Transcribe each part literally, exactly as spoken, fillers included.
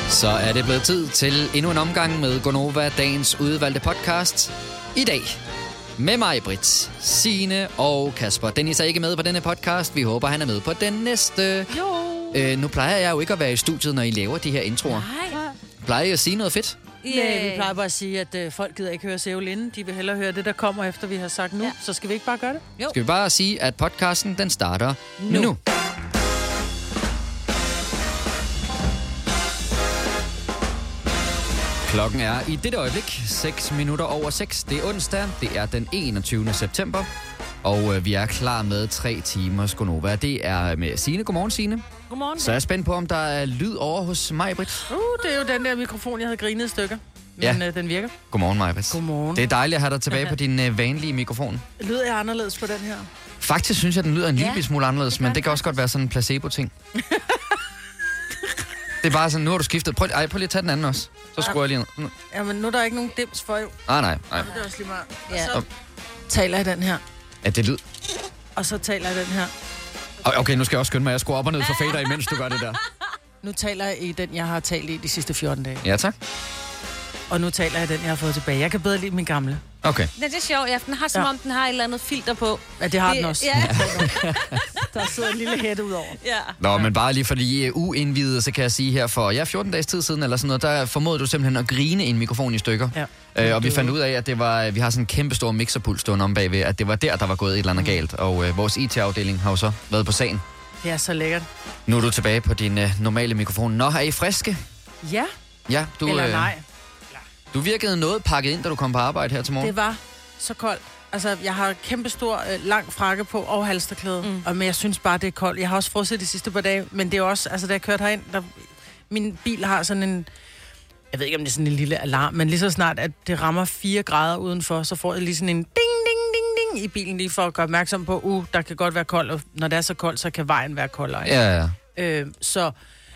Så er det blevet tid til endnu en omgang med Gonova, dagens udvalgte podcast. I dag med mig, Britt, Signe og Kasper. Dennis er ikke med på denne podcast. Vi håber, han er med på den næste. Jo. Øh, nu plejer jeg jo ikke at være i studiet, når I laver de her introer. Nej. Plejer I at sige noget fedt? Yeah. Vi plejer bare at sige, at øh, folk gider ikke høre Sævel inden. De vil hellere høre det, der kommer efter, vi har sagt nu. Ja. Så skal vi ikke bare gøre det? Jo. Skal vi bare sige, at podcasten, den starter nu. nu. Klokken er i dette øjeblik seks minutter over seks. Det er onsdag. Det er den enogtyvende september. Og øh, vi er klar med tre timers Gonova. Det er med Signe. Godmorgen, Signe. Godmorgen. Så er jeg spændt på, om der er lyd over hos mig, Britt. Uh, det er jo den der mikrofon, jeg havde grinet i stykker. Men Ja. øh, den virker. Godmorgen, Majbrit. Godmorgen. Det er dejligt at have dig tilbage på din øh, vanlige mikrofon. Lyder jeg anderledes på den her? Faktisk synes jeg, den lyder en Ja, lille smule anderledes, det gør men det kan også godt være sådan en placebo-ting. Det er bare sådan, nu har du skiftet. Prøv, ej, prøv lige at tage den anden også. Så skruer jeg lige ned. Jamen, nu er der ikke nogen dims for jo. Ah, nej, nej. Det er også lige meget. Ja. Og så taler jeg den her. Er det lyd? Og så taler jeg den her. Okay, nu skal jeg også skynde mig. Jeg skruer op og ned for fader, imens du gør det der. Nu taler jeg i den, jeg har talt i de sidste fjorten dage. Ja, tak. Og nu taler jeg den, jeg har fået tilbage. Jeg kan bedre lide min gamle. Okay. Det er sjovt, ja. Den har som Ja. om, den har et eller andet filter på. Ja, det har Det- den også. ja. Der sidder en lille hætte ud over. Ja. Nå, men bare lige fordi I er uindvidede, så kan jeg sige her for, ja, fjorten dages tid siden eller sådan noget, der formodede du simpelthen at grine en mikrofon i stykker. Ja. Øh, og vi fandt ud af, at det var, vi har sådan en kæmpe stor mixerpult stående om bagved, at det var der, der var gået et eller andet galt. Og øh, vores I T-afdeling har jo så været på sagen. Det er så lækkert. Nu er du tilbage på din øh, normale mikrofon. Nå, er I friske? Ja, Ja, du, eller øh, nej. du virkede noget pakket ind, da du kom på arbejde her til morgen. Det var så koldt. Altså, jeg har kæmpe stor, øh, lang frakke på og halsterklæde. Mm. Og, men jeg synes bare, det er koldt. Jeg har også frosset de sidste par dage, men det er også, altså da jeg kørte herind, der, min bil har sådan en, jeg ved ikke, om det er sådan en lille alarm, men lige så snart, at det rammer fire grader udenfor, så får jeg lige sådan en ding, ding, ding, ding i bilen, lige for at gøre opmærksom på, uh, der kan godt være koldt, og når det er så koldt, så kan vejen være koldere. Ikke? Ja, ja. Øh, så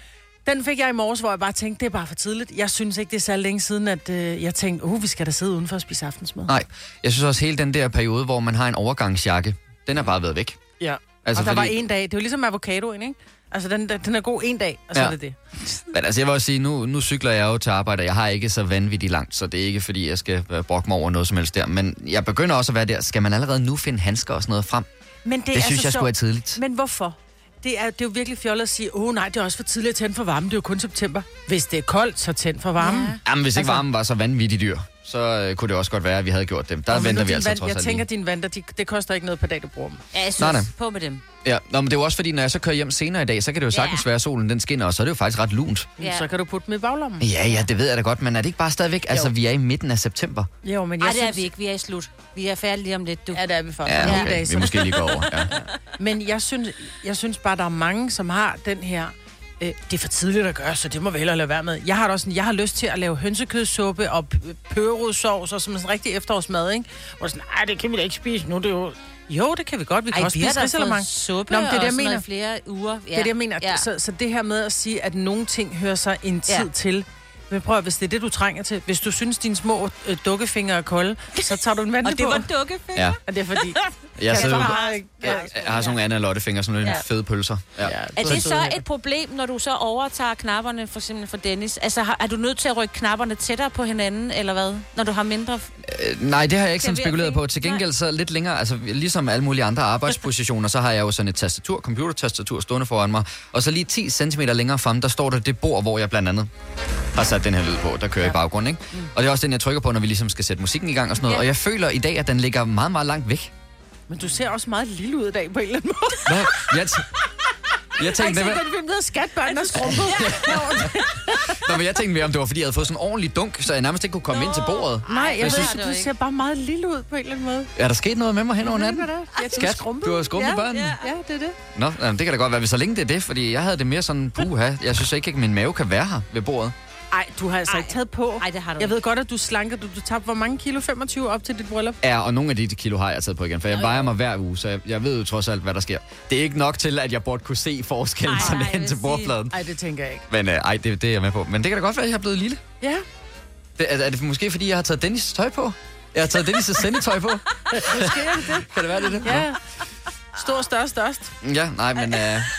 den fik jeg i morges, hvor jeg bare tænkte, det er bare for tidligt. Jeg synes ikke, det er så længe siden, at øh, jeg tænkte, uh, vi skal da sidde udenfor og spise aftensmad. Nej, jeg synes også hele den der periode, hvor man har en overgangsjakke, den er bare været væk. Ja, Altså, altså, og der fordi- var en dag. Det er jo ligesom avocadoen, ikke? Altså, den, den er god en dag, og så Ja. ja. er det det. Men altså, jeg vil også sige, nu, nu cykler jeg jo til arbejde, og jeg har ikke så vanvittigt langt, så det er ikke, fordi jeg skal øh, brokke mig over noget som helst der. Men jeg begynder også at være der. Skal man allerede nu finde handsker og sådan noget frem? Men det, Det, er det synes så jeg skulle sjovt. er tidligt. Men hvorfor? Det er, det er jo virkelig fjollet at sige, åh oh, nej, det er også for tidligt at tænde for varmen, det er jo kun september. Hvis det er koldt, så tænd for varmen. Ja. Jamen, hvis ikke Altså- varmen var så vanvittigt dyr, så øh, kunne det også godt være, at vi havde gjort det. Der Og ved venter du, vi din altså vand, trods Jeg alt tænker, lige. dine vanter, de, det koster ikke noget per dag, du bruger dem. Ja, jeg synes Nej, nej. på med dem. Ja, nå, men det er jo også fordi, når jeg så kører hjem senere i dag, så kan det jo sagtens Ja. være, at solen den skinner, og så er det jo faktisk ret lunt. Ja. Så kan du putte dem i baglommen. Ja, ja, det ved jeg da godt, men er det ikke bare stadigvæk? Altså, vi er i midten af september. Jo, men jeg Nej, det er synes... vi ikke. Vi er i slut. Vi er færdige lige om lidt, du. Ja, det er vi faktisk. Ja, Nogle okay. dage, Vi så- måske lige går over. Ja. Men jeg synes, jeg synes bare, der er mange, som har den her... Øh, det er for tidligt at gøre, så det må vi hellere lade være med. Jeg har da også sådan, jeg har lyst til at lave hønsekødssuppe og pørodsovs og som en rigtig efterårsmad, ikke? Hvor sådan, nej, det kan vi da ikke spise nu, det er jo... Jo, det kan vi godt. Vi kan Ej, også vi har spise da risalemang. fået suppe Nå, men det er det, og jeg sådan mener. noget flere uger. Ja. Det er det, jeg mener. Ja. Så, så det her med at sige, at nogle ting hører sig en tid Ja. til. Men prøv at, hvis det er det, du trænger til. Hvis du synes, dine små øh, dukkefingre er kolde, så tager du en vand Og på. det var dukkefingre. Ja. Og det er fordi... Jeg, sidder, Kasper jo- har ikke- ja. jeg har sådan nogle Anna Lotte-fingre, sådan nogle Ja. fede pølser. Ja. Ja, Er så det så søde. et problem, når du så overtager knapperne, for eksempel for Dennis? Altså, har- er du nødt til at rykke knapperne tættere på hinanden, eller hvad? Når du har mindre... Øh, nej, det har jeg ikke sådan Skal vi spekuleret finde- på. Til gengæld så lidt længere, altså ligesom alle mulige andre arbejdspositioner, så har jeg jo sådan et tastatur, computertastatur stående foran mig. Og så lige ti centimeter længere frem, der står der det bord, hvor jeg blandt andet har sat den her lyd på, der kører ja. i baggrunden, ikke? Mm. Og det er også den, jeg trykker på, når vi ligesom skal sætte musikken i gang og sådan noget. Ja. Og jeg føler i dag, at den ligger meget, meget langt væk. Men du ser også meget lille ud i dag på en eller anden måde. Hvad? Jeg, t- jeg Jeg har tænkte, ikke set hvad? den film, der hedder Skatbørn, der skrumpede. Nå, men jeg tænkte mere, om det var, fordi jeg havde fået sådan en ordentlig dunk, så jeg nærmest ikke kunne komme ind til bordet. Nej, jeg, Jeg jeg synes- synes, du ser bare meget lille ud på en eller anden måde. Er der sket noget med mig hen over natten? Jeg Skat, du har skrumpet ja, børnene. Ja, ja, det er det. Nå, jamen, det kan da godt være, hvis så længe det er det, fordi jeg havde det mere sådan, puha, jeg synes ikke, at min mave kan være her ved bordet. Ej, du har altså Ej. ikke taget på. Nej, det har du Jeg ikke. ved godt, at du slanker. Du, du tabte hvor mange kilo? femogtyve op til dit bryllup? Ja, og nogle af de kilo har jeg taget på igen, for jeg vejer mig hver uge, så jeg, jeg ved jo trods alt, hvad der sker. Det er ikke nok til, at jeg burde kunne se forskellen Nej, sådan nej, jeg hen vil til sige- bordfladen. Nej, det tænker jeg ikke. Men øh, ej, det, det er jeg med på. Men det kan da godt være, at jeg er blevet lille. Ja. Det, er, er det måske, fordi jeg har taget Dennis' tøj på? Jeg har taget Dennis' sendetøj på. Måske er det det. Kan det være det? det? Ja. Stor, størst, størst. Nå. Ja, nej, men øh,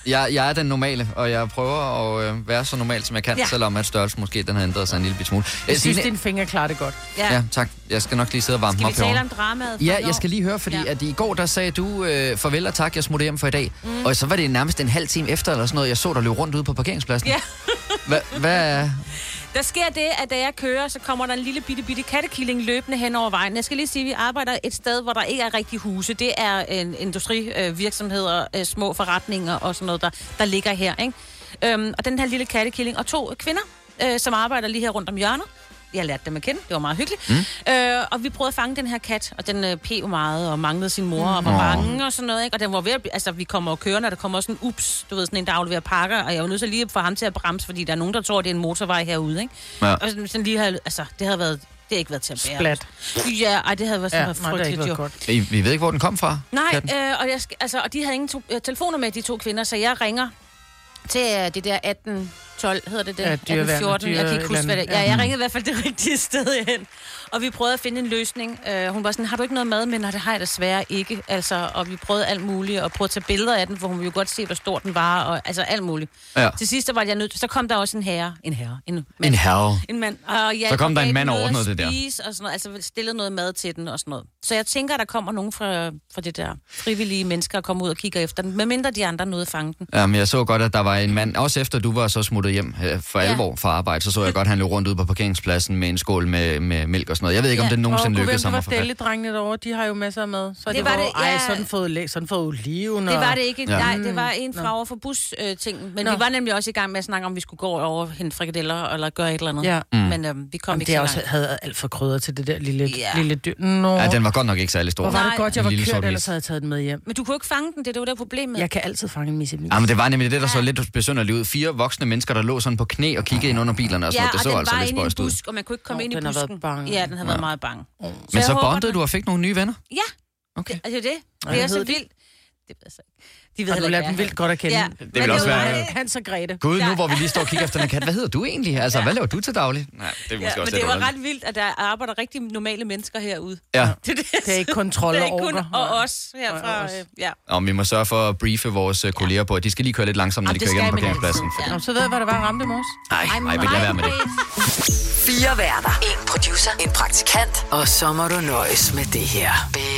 Jeg, jeg er den normale, og jeg prøver at øh, være så normal, som jeg kan, ja. selvom at størrelsen måske den har ændret sig en lille smule. Jeg synes, dine fingre klarer det godt. Ja. ja, tak. Jeg skal nok lige sidde og varme op herovre. Skal vi tale om dramaet? Ja, jeg skal lige høre, fordi ja. at i går, der sagde du øh, farvel og tak, jeg smutter hjem for i dag. Mm. Og så var det nærmest en halv time efter, eller sådan noget, jeg så dig løbe rundt ude på parkeringspladsen. Ja. Hva, hvad Der sker det, at da jeg kører, så kommer der en lille bitte, bitte kattekilling løbende hen over vejen. Jeg skal lige sige, at vi arbejder et sted, hvor der ikke er rigtig huse. Det er en industrivirksomheder, øh, små forretninger og sådan noget, der, der ligger her. Ikke? Øhm, og den her lille kattekilling og to kvinder, øh, som arbejder lige her rundt om hjørnet. Jeg lærte dem at kende. Det var meget hyggeligt. Mm. Øh, og vi prøvede at fange den her kat, og den øh, peg meget og manglede sin mor mm. og var bange og sådan noget. Ikke? Og den var ved at, altså, vi kommer og kører, når der kommer også en ups, du ved, sådan en, der afleverer pakker, og jeg var nødt til lige at få ham til at bremse, fordi der er nogen, der tror, det er en motorvej herude. Ikke? Ja. Og sådan lige havde, altså, det havde været, det har ikke været til at bære. Splat. Ja, ej, det havde været sådan ja, frygteligt, jo. Godt. Vi, vi ved ikke, hvor den kom fra. Nej, øh, og, jeg, altså, og de havde ingen to, øh, telefoner med, de to kvinder, så jeg ringer til øh, det der atten tolv, hedder det det? Ja, atten fjorten, jeg kan ikke huske, hvad det er. Ja, jeg ringede i hvert fald det rigtige sted hen. Og vi prøvede at finde en løsning. Uh, hun var sådan, har du ikke noget mad med? Nej, det har jeg desværre ikke. Altså, og vi prøvede alt muligt, og prøvede at tage billeder af den, for hun ville jo godt se, hvor stor den var, og altså alt muligt. Ja. Til sidst var jeg nødt til, så kom der også en herre. En herre. En, mand, en herre. En mand. Og ja, så kom der en mand over noget det der. Og sådan noget, altså stillede noget mad til den og sådan noget. Så jeg tænker, at der kommer nogen fra, fra det der frivillige mennesker, og kommer ud og kigger efter den, medmindre de andre nåede at fange den. Ja, men jeg så godt, at der var en mand, også efter du var så smuttet hjem for ja. alvor fra arbejde, så så jeg godt, at han løb rundt ude på parkeringspladsen med en skål med, med mælk og sådan noget. Jeg ved ikke, ja. om det nogensinde lykkedes ham at få fat. Og det var dælledrengene derovre, de har jo masser af mad. Så det, det var var, det, ja. ej, sådan fået, sådan fået oliven. Det var det ikke. Ja. Nej, det var en fra over for bus-ting. Øh, men Nå. vi var nemlig også i gang med at snakke om, vi skulle gå over og hente frikadeller eller gøre et eller andet. Ja. Mm. Men øh, vi kom Jamen, ikke det så også langt. havde alt for krydder til det der lille, ja. lille dyr. Nå. Ja, den var godt nok ikke særlig stor. Hvor var det Nej. godt, jeg var kørt, ellers havde jeg taget den med hjem. Men du kunne ikke fange den, det, det var det problemet. Jeg kan altid fange en missemis. Ja, men det var nemlig det, der så lidt besynderligt ud. Fire voksne mennesker, der lå sådan på knæ og kiggede ind under bilerne og sådan ja, noget. Det så altså lidt spøjst ud. Og man kunne ikke komme oh, ind i busken. Den har været bange. Ja, den har været meget bange. Oh. Men så bondede du og fik nogle nye venner? Ja. Okay. Det, altså det. Det er så vildt. Det ved jeg så ikke. De ved har du lært dem vildt godt at kende? Ja. Det vil også være... Hans og Grete. Gud, nu hvor vi lige står og kigger efter den kat. Hvad hedder du egentlig? Altså, ja. hvad laver du til daglig? Nej, det er måske ja, også men det var ret vildt, at der arbejder rigtig normale mennesker herude. Ja. Det, det, det er ikke kun trold og orker. Og os herfra. Øh, ja. Og vi må sørge for at briefe vores ja. kolleger på, at de skal lige køre lidt langsomt, når Jamen, de kører igennem parkeringspladsen. Ja. Nå, så ved jeg, hvad der var ramt i morges. Nej, nej, vil jeg være med det. Fire værter. En producer. En praktikant. Og så må du nøjes med det her.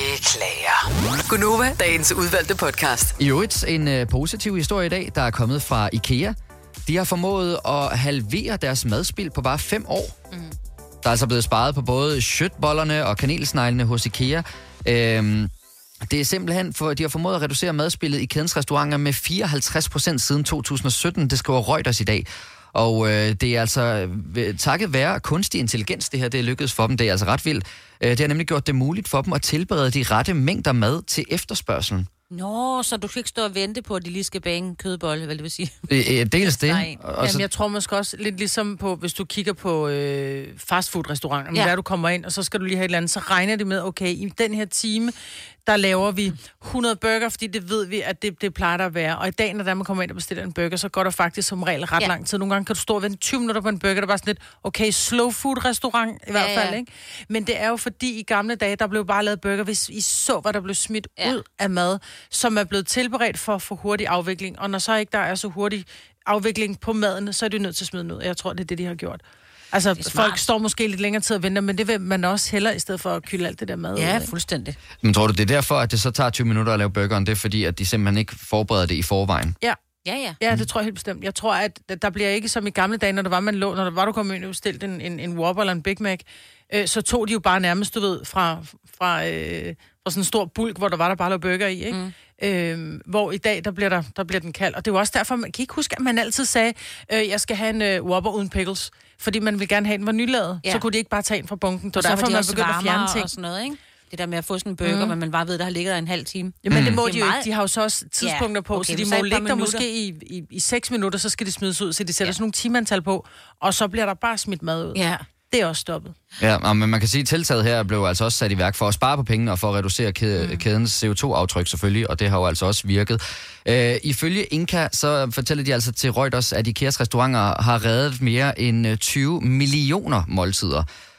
Beklager. Gunova, dagens udvalgte podcast. I øvrigt en uh, positiv historie i dag, der er kommet fra IKEA. De har formået at halvere deres madspild på bare fem år. Mm. Der er altså blevet sparet på både shitbollerne og kanelsneglene hos IKEA. Øhm, det er simpelthen, for de har formået at reducere madspildet i kædens restauranter med fireoghalvtreds procent siden to tusind og sytten. Det skriver Reuters i dag. Og øh, det er altså takket være kunstig intelligens, det her det er lykkedes for dem. Det er altså ret vildt. Øh, det har nemlig gjort det muligt for dem at tilberede de rette mængder mad til efterspørgselen. Nå, så du kan ikke stå og vente på, at de lige skal bage en kødbolle, hvad det vil sige? Øh, dels det. Og Jamen, jeg tror måske også lidt ligesom på, hvis du kigger på øh, fastfood-restauranter, ja. der du kommer ind, og så skal du lige have et eller andet, så regner det med, okay, i den her time, der laver vi hundrede burger, fordi det ved vi, at det, det plejer der at være. Og i dag, når der man kommer ind og bestiller en burger, så går der faktisk som regel ret ja. lang tid. Nogle gange kan du stå og vente tyve minutter på en burger, der var sådan lidt, okay, slow food restaurant i hvert fald, ja, ja. ikke? Men det er jo fordi, i gamle dage, der blev bare lavet burger, hvis I så, hvad der blev smidt ja. ud af mad, som er blevet tilberedt for at få hurtig afvikling. Og når så ikke der er så hurtig afvikling på maden, så er det nødt til at smide den ud. Jeg tror, det er det, de har gjort. Altså, folk står måske lidt længere tid og venter, men det vil man også hellere, i stedet for at kylde alt det der mad. Ja, ud, fuldstændig. Men tror du, det er derfor, at det så tager tyve minutter at lave burgeren? Det er fordi, at de simpelthen ikke forbereder det i forvejen? Ja. Ja, ja. Ja, det tror jeg helt bestemt. Jeg tror, at der bliver ikke som i gamle dage, når der var, man lå, når der var, du kom ind og bestilte en, en, en Whopper eller en Big Mac, øh, så tog de jo bare nærmest, du ved, fra, fra, øh, fra sådan en stor bulk, hvor der var der bare lavet burger i, ikke? Mm. Øh, hvor i dag, der bliver, der, der bliver den kald. Og det er jo også derfor, man kan ikke huske, at man altid sagde, øh, jeg skal have en øh, Whopper uden pickles, fordi man vil gerne have den var nylavet. Ja. Så kunne de ikke bare tage en fra bunken. Det var derfor, de man begyndte at fjerne ting. Og sådan noget, ikke? Det der med at få sådan en burger, mm. men man bare ved, der har ligget der en halv time. Ja, men mm. det må det de jo meget... ikke. De har jo så også tidspunkter på, okay, så de må ligge der måske i, i, i seks minutter, så skal de smides ud, så de sætter ja. sådan nogle timeantal på, og så bliver der bare smidt mad ud. Ja. Det er også stoppet. Ja, men man kan sige, at tiltaget her blev altså også sat i værk for at spare på pengene og for at reducere kæde, mm. kædens C O to aftryk selvfølgelig, og det har jo altså også virket. Øh, ifølge Inka, så fortæller de altså til Reuters, at IKEAs restauranter har reddet mere end tyve millioner måltider.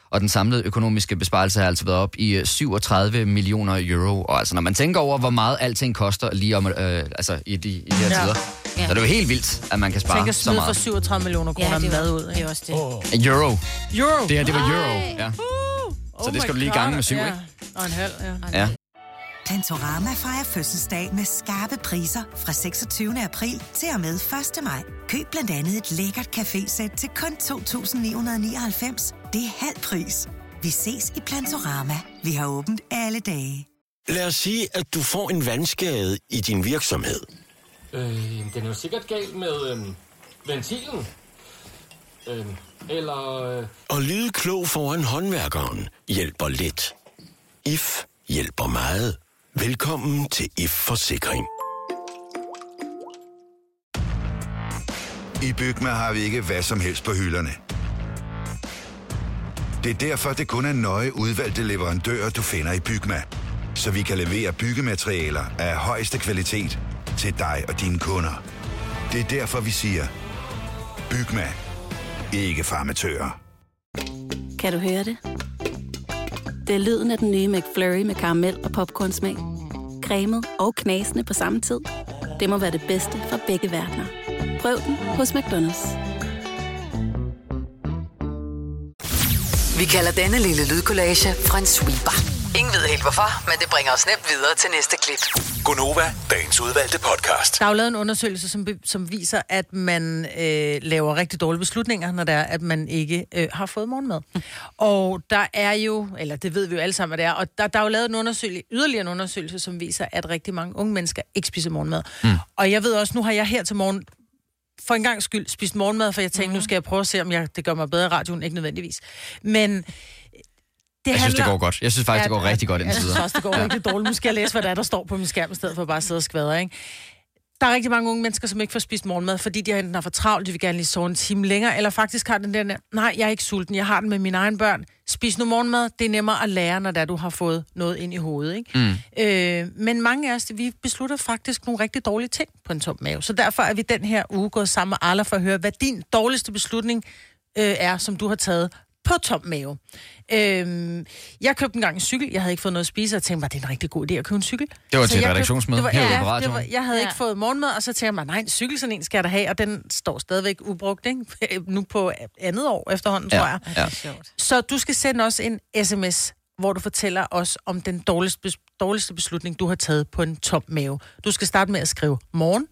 og den samlede økonomiske besparelse har altså været op i syvogtredive millioner euro. Og altså, når man tænker over, hvor meget alting koster lige om, øh, altså, i de, i de her Ja. tider, Ja. så er det jo helt vildt, at man kan spare Tænker så smid for meget. syvogtredive millioner kroner Ja, det mad var, ud. det er Ikke? også det. Oh. Euro. Euro. Det her, det var euro. Ja. Uh, Så det skal du lige gange med syv, ja. ikke? Og en halv, ja. Ja. Plantorama fejrer fødselsdag med skarpe priser fra seksogtyvende april til og med første maj. Køb blandt andet et lækkert cafésæt til kun to tusind ni hundrede nioghalvfems. Det er halv pris. Vi ses i Plantorama. Vi har åbent alle dage. Lad os sige, at du får en vandskade i din virksomhed. Øh, den er jo sikkert galt med øh, ventilen. Øh, eller... Øh... Og lyde klog foran håndværkeren hjælper lidt. I F hjælper meget. Velkommen til I F Forsikring. I Bygma har vi ikke hvad som helst på hylderne. Det er derfor, det kun er nøje udvalgte leverandører, du finder i Bygma. Så vi kan levere byggematerialer af højeste kvalitet til dig og dine kunder. Det er derfor, vi siger, Bygma. Ikke farmatører. Kan du høre det? Det er lyden af den nye McFlurry med karamel og popcornsmag. Cremet og knasende på samme tid. Det må være det bedste fra begge verdener. Prøv den hos McDonald's. Vi kalder denne lille lydkollage en sweeper. Ingen ved helt hvorfor, men det bringer os nemt videre til næste klip. Gunova, dagens udvalgte podcast. Der er jo lavet en undersøgelse, som, be- som viser, at man øh, laver rigtig dårlige beslutninger, når det er, at man ikke øh, har fået morgenmad. Mm. Og der er jo, eller det ved vi jo alle sammen, hvad det er, og der, der er jo lavet en undersøgelse, yderligere en undersøgelse, som viser, at rigtig mange unge mennesker ikke spiser morgenmad. Mm. Og jeg ved også, nu har jeg her til morgen for en gang skyld spist morgenmad, for jeg tænkte, mm. nu skal jeg prøve at se, om jeg, det gør mig bedre i radioen, ikke nødvendigvis. Men det jeg synes, handler... det går godt. Jeg synes faktisk, Ja, det går rigtig godt indtil Jeg synes videre. også, det går ja. rigtig dårligt. Nu skal jeg læse, hvad der er, der står på min skærm, i stedet for bare at sidde og skvadre, ikke? Der er rigtig mange unge mennesker, som ikke får spist morgenmad, fordi de enten har for travlt, de vil gerne lige sove en time længere, eller faktisk har den der, nej, jeg er ikke sulten, jeg har den med mine egne børn. Spis nu morgenmad, det er nemmere at lære, når der du har fået noget ind i hovedet, ikke? Mm. Øh, men mange af os, vi beslutter faktisk nogle rigtig dårlige ting på en tom mave. Så derfor er vi den her uge gået sammen med Arla for at høre, hvad din dårligste beslutning øh, er, som du har taget på tom mave. Øhm, jeg købte engang en cykel. Jeg havde ikke fået noget at spise, og jeg tænkte mig, det er en rigtig god idé at købe en cykel. Det var så til jeg redaktionsmøde købte, det var, herude på ja, radioen. det var, jeg havde Ja. ikke fået morgenmad, og så tænkte jeg mig, nej, en cykel sådan en skal jeg da have, og den står stadigvæk ubrugt, ikke? Nu på andet år efterhånden, Ja, tror jeg. ja. Så du skal sende os en sms, hvor du fortæller os om den dårligste, bes- dårligste beslutning, du har taget på en tom mave. Du skal starte med at skrive morgen,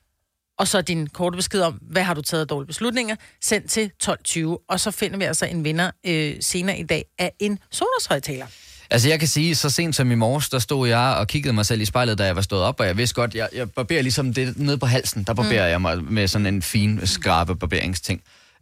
og så din korte besked om, hvad har du taget af dårlige beslutninger, send til tolv tyve, og så finder vi altså en vinder øh, senere i dag af en Sonos-højtaler. Altså jeg kan sige, så sent som i morges, der stod jeg og kiggede mig selv i spejlet, da jeg var stået op, og jeg vidste godt, jeg, jeg barberer ligesom det nede på halsen, der barberer mm. jeg mig med sådan en fin skrabe barberingsting.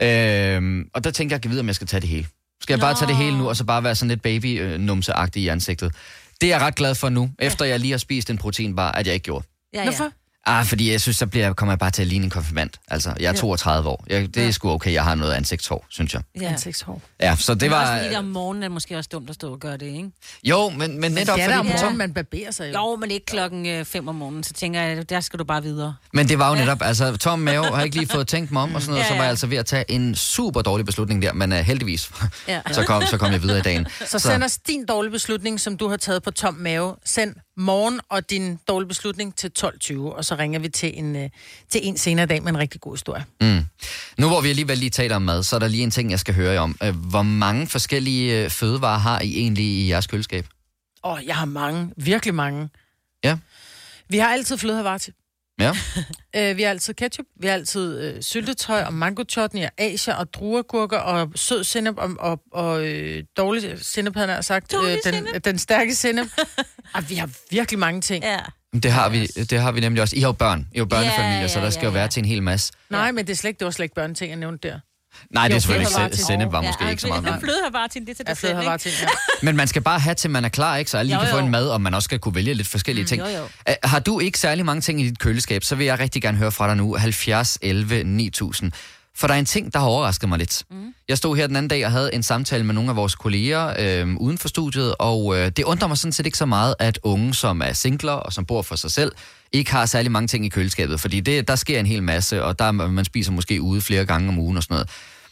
Øhm, og der tænkte jeg, jeg vide, om jeg skal tage det hele. Skal jeg bare Nå. tage det hele nu, og så bare være sådan lidt baby-numseagtig i ansigtet? Det er jeg ret glad for nu, efter jeg lige har spist en proteinbar, at jeg ikke gjorde. Ja, ja. Hvorfor? Ah, fordi jeg synes, så bliver, kommer jeg bare til at ligne en konfirmand. Altså, jeg er toogtredive år. Jeg, det er sgu okay, jeg har noget ansigtshår, synes jeg. Ja. Ansigtshår. Ja, så det Det var... var... Også lige der om morgenen er det måske også dumt at stå og gøre det, ikke? Jo, men, men Men netop det er der om fordi... morgenen, man barberer sig jo. Jo, men ikke klokken øh, fem om morgenen, så tænker jeg, der skal du bare videre. Men det var jo netop, altså tom mave, har ikke lige fået tænkt mig om, og sådan noget, Ja, så var ja. jeg altså ved at tage en super dårlig beslutning der, men uh, heldigvis, Ja. så, kom, så kom jeg videre i dagen. Så send os din dårlige beslutning, som du har taget på tom mave. Send morgen og din dårlige beslutning til tolv tyve, og så ringer vi til en, øh, til en senere dag med en rigtig god historie. Mm. Nu hvor vi alligevel lige taler om mad, så er der lige en ting, jeg skal høre jer om. Øh, Hvor mange forskellige øh, fødevarer har I egentlig i jeres køleskab? Åh, jeg har mange. Virkelig mange. Ja. Vi har altid flødehavar til. Ja. Øh, vi har altid ketchup, vi har altid øh, syltetøj og mango chutney og asia og druergurker og sød sennep og, og, og øh, dårlig sennep, havde jeg sagt. Dårlig den, sennep. den stærke sennep. Og vi har virkelig mange ting. Ja. Det har, vi, det har vi nemlig også. I har jo børn. I har jo børnefamilier, Ja, ja, så der skal ja, jo være ja. til en hel masse. Nej, men det, er slet ikke, det var slet ikke børneting, jeg nævnte der. Nej, det er Jo, selvfølgelig flødehavar ikke. til. Sennep var måske ikke så meget. Ja, Men, flødehavar til, det er til Ja, dig selv, flødehavar ikke? til, ja. men man skal bare have til, man er klar, ikke? Så alle lige Jo, kan få jo. en mad, og man også skal kunne vælge lidt forskellige ting. jo, jo. Uh, Har du ikke særlig mange ting i dit køleskab, så vil jeg rigtig gerne høre fra dig nu. halvfjerds elleve ni tusind. For der er en ting, der har overrasket mig lidt. Mm. Jeg stod her den anden dag og havde en samtale med nogle af vores kolleger øh, uden for studiet, og øh, det undrer mig sådan set ikke så meget, at unge, som er singler og som bor for sig selv, ikke har særlig mange ting i køleskabet, fordi det, der sker en hel masse, og der man spiser måske ude flere gange om ugen og sådan noget.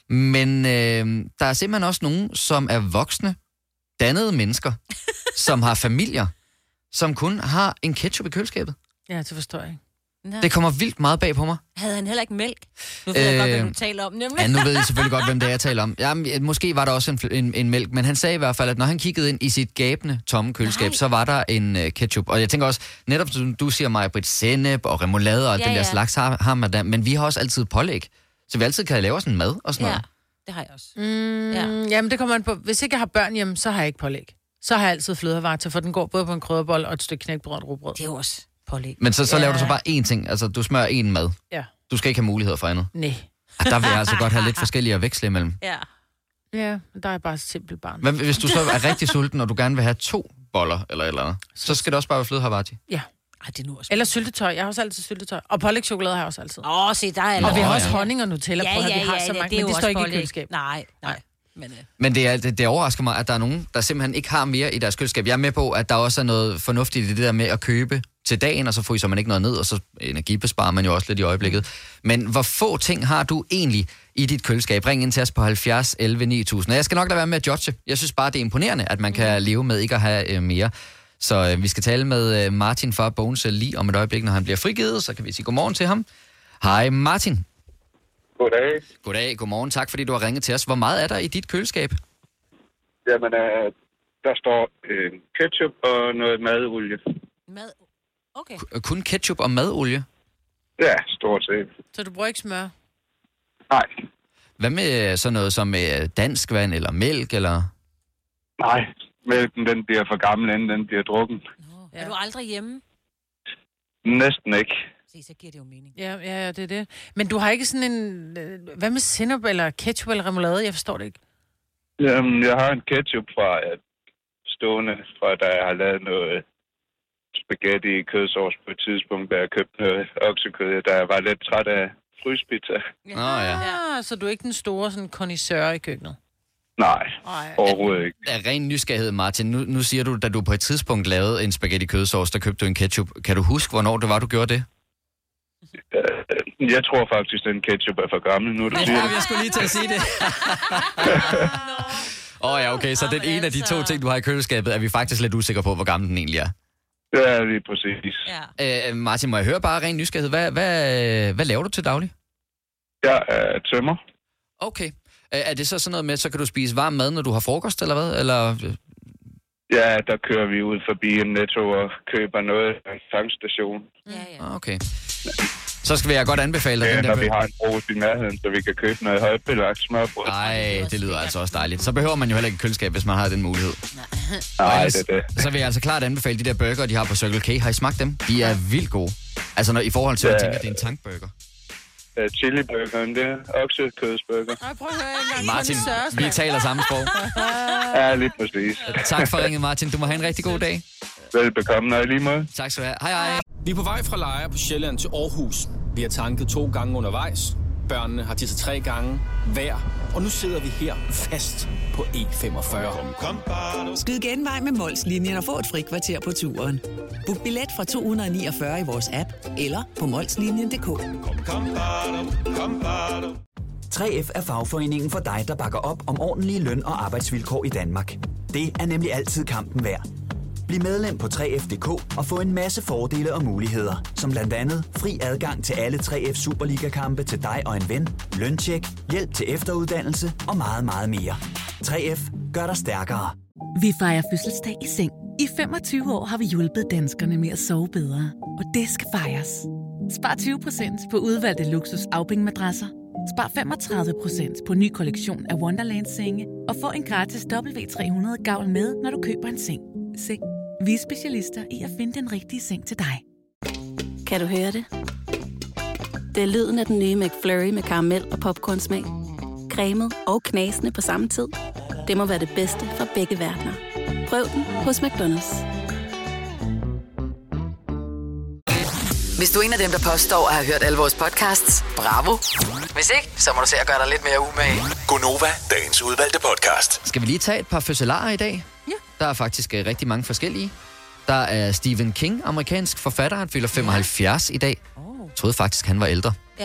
Men øh, der er simpelthen også nogen, som er voksne, dannede mennesker, som har familier, som kun har en ketchup i køleskabet. Ja, det forstår jeg ikke. Nå. Det kommer vildt meget bag på mig. Havde han heller ikke mælk? Nu ved øh, jeg godt, hvad du taler om, nemlig. Ja, nu ved I selvfølgelig godt, hvem det er, jeg taler om. Jamen, måske var der også en, en, en mælk, men han sagde i hvert fald, at når han kiggede ind i sit gabende tomme køleskab, Nej. så var der en uh, ketchup. Og jeg tænker også, netop som du siger mig, Britt, sennep og remoulade og ja, den der ja. slags har, har man der, men vi har også altid pålæg. Så vi altid kan lave sådan mad og sådan ja, noget. det har jeg også. Mm, ja. Jamen, det kommer an på. Hvis ikke jeg har børn hjemme, så har jeg ikke pålæg. Så har jeg altid flødevarer til, for den går både på en krydderbold og et stykke knækbrød og et rugbrød. Det er også pålæg. Men så, så ja. laver du så bare én ting, altså du smører én mad. Ja. Du skal ikke have muligheder for andet. Nej. Der vil jeg altså godt have lidt forskellige at veksle imellem. Ja. Ja, der er bare et simpelt barn. Men hvis du så er rigtig sulten, og du gerne vil have to boller eller et eller andet, så skal det også bare være fløde Havarti. Ja. Ej, det er nu også. Eller syltetøj. Jeg har også altid syltetøj. Og pålægtschokolade har jeg også altid. Åh, se, der er... Og vi har Nå, også ja. honning og Nutella ja, på, at ja, vi har ja, så ja, mange, det er men jo de står også ikke i pålæg. køleskab. Nej, nej. Men, øh. Men det, er, det, det overrasker mig, at der er nogen, der simpelthen ikke har mere i deres køleskab. Jeg er med på, at der også er noget fornuftigt i det der med at købe til dagen, og så fryser man ikke noget ned, og så energibesparer man jo også lidt i øjeblikket. Men hvor få ting har du egentlig i dit køleskab? Ring ind til os på halvfjerds elleve ni tusind. Jeg skal nok lade være med at judge. Jeg synes bare, det er imponerende, at man kan leve med ikke at have øh, mere. Så øh, vi skal tale med øh, Martin fra Bogense lige om et øjeblik, når han bliver frigivet, så kan vi sige godmorgen til ham. Hej Martin. Goddag. Goddag, godmorgen. Tak fordi du har ringet til os. Hvor meget er der i dit køleskab? Jamen, øh, der står øh, ketchup og noget madolie. Mad? Okay. K- kun ketchup og madolie? Ja, stort set. Så du bruger ikke smør? Nej. Hvad med sådan noget som øh, dansk vand eller mælk, eller? Nej, mælken den bliver for gammel, inden den bliver drukken. Nå, ja. Er du aldrig hjemme? Næsten ikke. Se, så giver det jo mening. Ja, ja, ja, det er det. Men du har ikke sådan en... Øh, hvad med sennep eller ketchup eller remoulade? Jeg forstår det ikke. Jamen, jeg har en ketchup fra at stående, fra da jeg har lavet noget spaghetti i kødsovs på et tidspunkt, da jeg købte noget oksekød, da jeg var lidt træt af fryspizza. Ja. Oh, ja. Ja, så du er ikke den store sådan connoisseur i køkkenet? Nej, Ej. overhovedet ikke. Af ren nysgerrighed, Martin. Nu, nu siger du, da du på et tidspunkt lavede en spaghetti kødsovs, der købte du en ketchup. Kan du huske, hvornår det var, du gjorde det? Jeg tror faktisk, at den ketchup er for gammel, nu du siger Ja, jeg skulle lige til at sige det. Åh oh, ja, okay, så den ene af de to ting, du har i køleskabet, er vi faktisk lidt usikre på, hvor gammel den egentlig er. Ja, lige præcis. Ja. Øh, Martin, må jeg høre bare ren nysgerrighed. Hvad, hvad, hvad laver du til daglig? Jeg er tømmer. Okay. Er det så sådan noget med, så kan du spise varm mad, når du har frokost, eller hvad? Eller... Ja, der kører vi ud forbi en Netto og køber noget af en tankstation. Ja, ja. Okay. Så skal jeg godt anbefale dig ja, den der... når vi har en brus i nærheden, så vi kan købe noget højbelagt smørbrød. Nej, det lyder altså også dejligt. Så behøver man jo heller ikke et køleskab, hvis man har den mulighed. Nej, det er det. Så vil jeg altså klart anbefale de der burger, de har på Circle K. Har I smagt dem? De er vildt gode. Altså når, i forhold til, at jeg tænker, at det er en tankburger. Uh, chili-burgeren, det er oksekødsburger. Ej, prøv at høre engang. Martin, vi taler samme sprog. Ja, lige præcis. Tak for ringet, Martin. Du må have en rigtig god dag. Velbekomme, og i lige måde. Tak skal du have. Hej, hej. Vi er på vej fra Lejre på Sjælland til Aarhus. Vi har tanket to gange undervejs. Børnene har tisset tre gange hver. Og nu sidder vi her fast på E femogfyrre. Skyd genvej med Molslinjen og få et fri kvarter på turen. Book billet fra to hundrede og niogfyrre i vores app eller på molslinjen punktum d k. tre F er fagforeningen for dig, der bakker op om ordentlige løn- og arbejdsvilkår i Danmark. Det er nemlig altid kampen værd. Bliv medlem på tre F punktum d k og få en masse fordele og muligheder, som blandt andet fri adgang til alle tre F Superliga-kampe til dig og en ven, løntjek, hjælp til efteruddannelse og meget, meget mere. tre F gør dig stærkere. Vi fejrer fødselsdag i seng. I femogtyve år har vi hjulpet danskerne med at sove bedre, og det skal fejres. Spar tyve procent på udvalgte luksus afbængmadrasser. Spar femogtredive procent på ny kollektion af Wonderland-senge og få en gratis W tre hundrede gavl med, når du køber en seng. Seng. Vi er specialister i at finde den rigtige seng til dig. Kan du høre det? Det er lyden af den nye McFlurry med karamel og popcornsmag. Cremet og knasende på samme tid. Det må være det bedste fra begge verdener. Prøv den hos McDonald's. Hvis du er en af dem, der påstår at have hørt alle vores podcasts, bravo. Hvis ikke, så må du se at gøre dig lidt mere umage. Gonova, dagens udvalgte podcast. Skal vi lige tage et par fødselarer i dag? Ja. Der er faktisk uh, rigtig mange forskellige. Der er Stephen King, amerikansk forfatter. Han fylder femoghalvfjerds i dag. Oh. Jeg troede faktisk, han var ældre. Ja,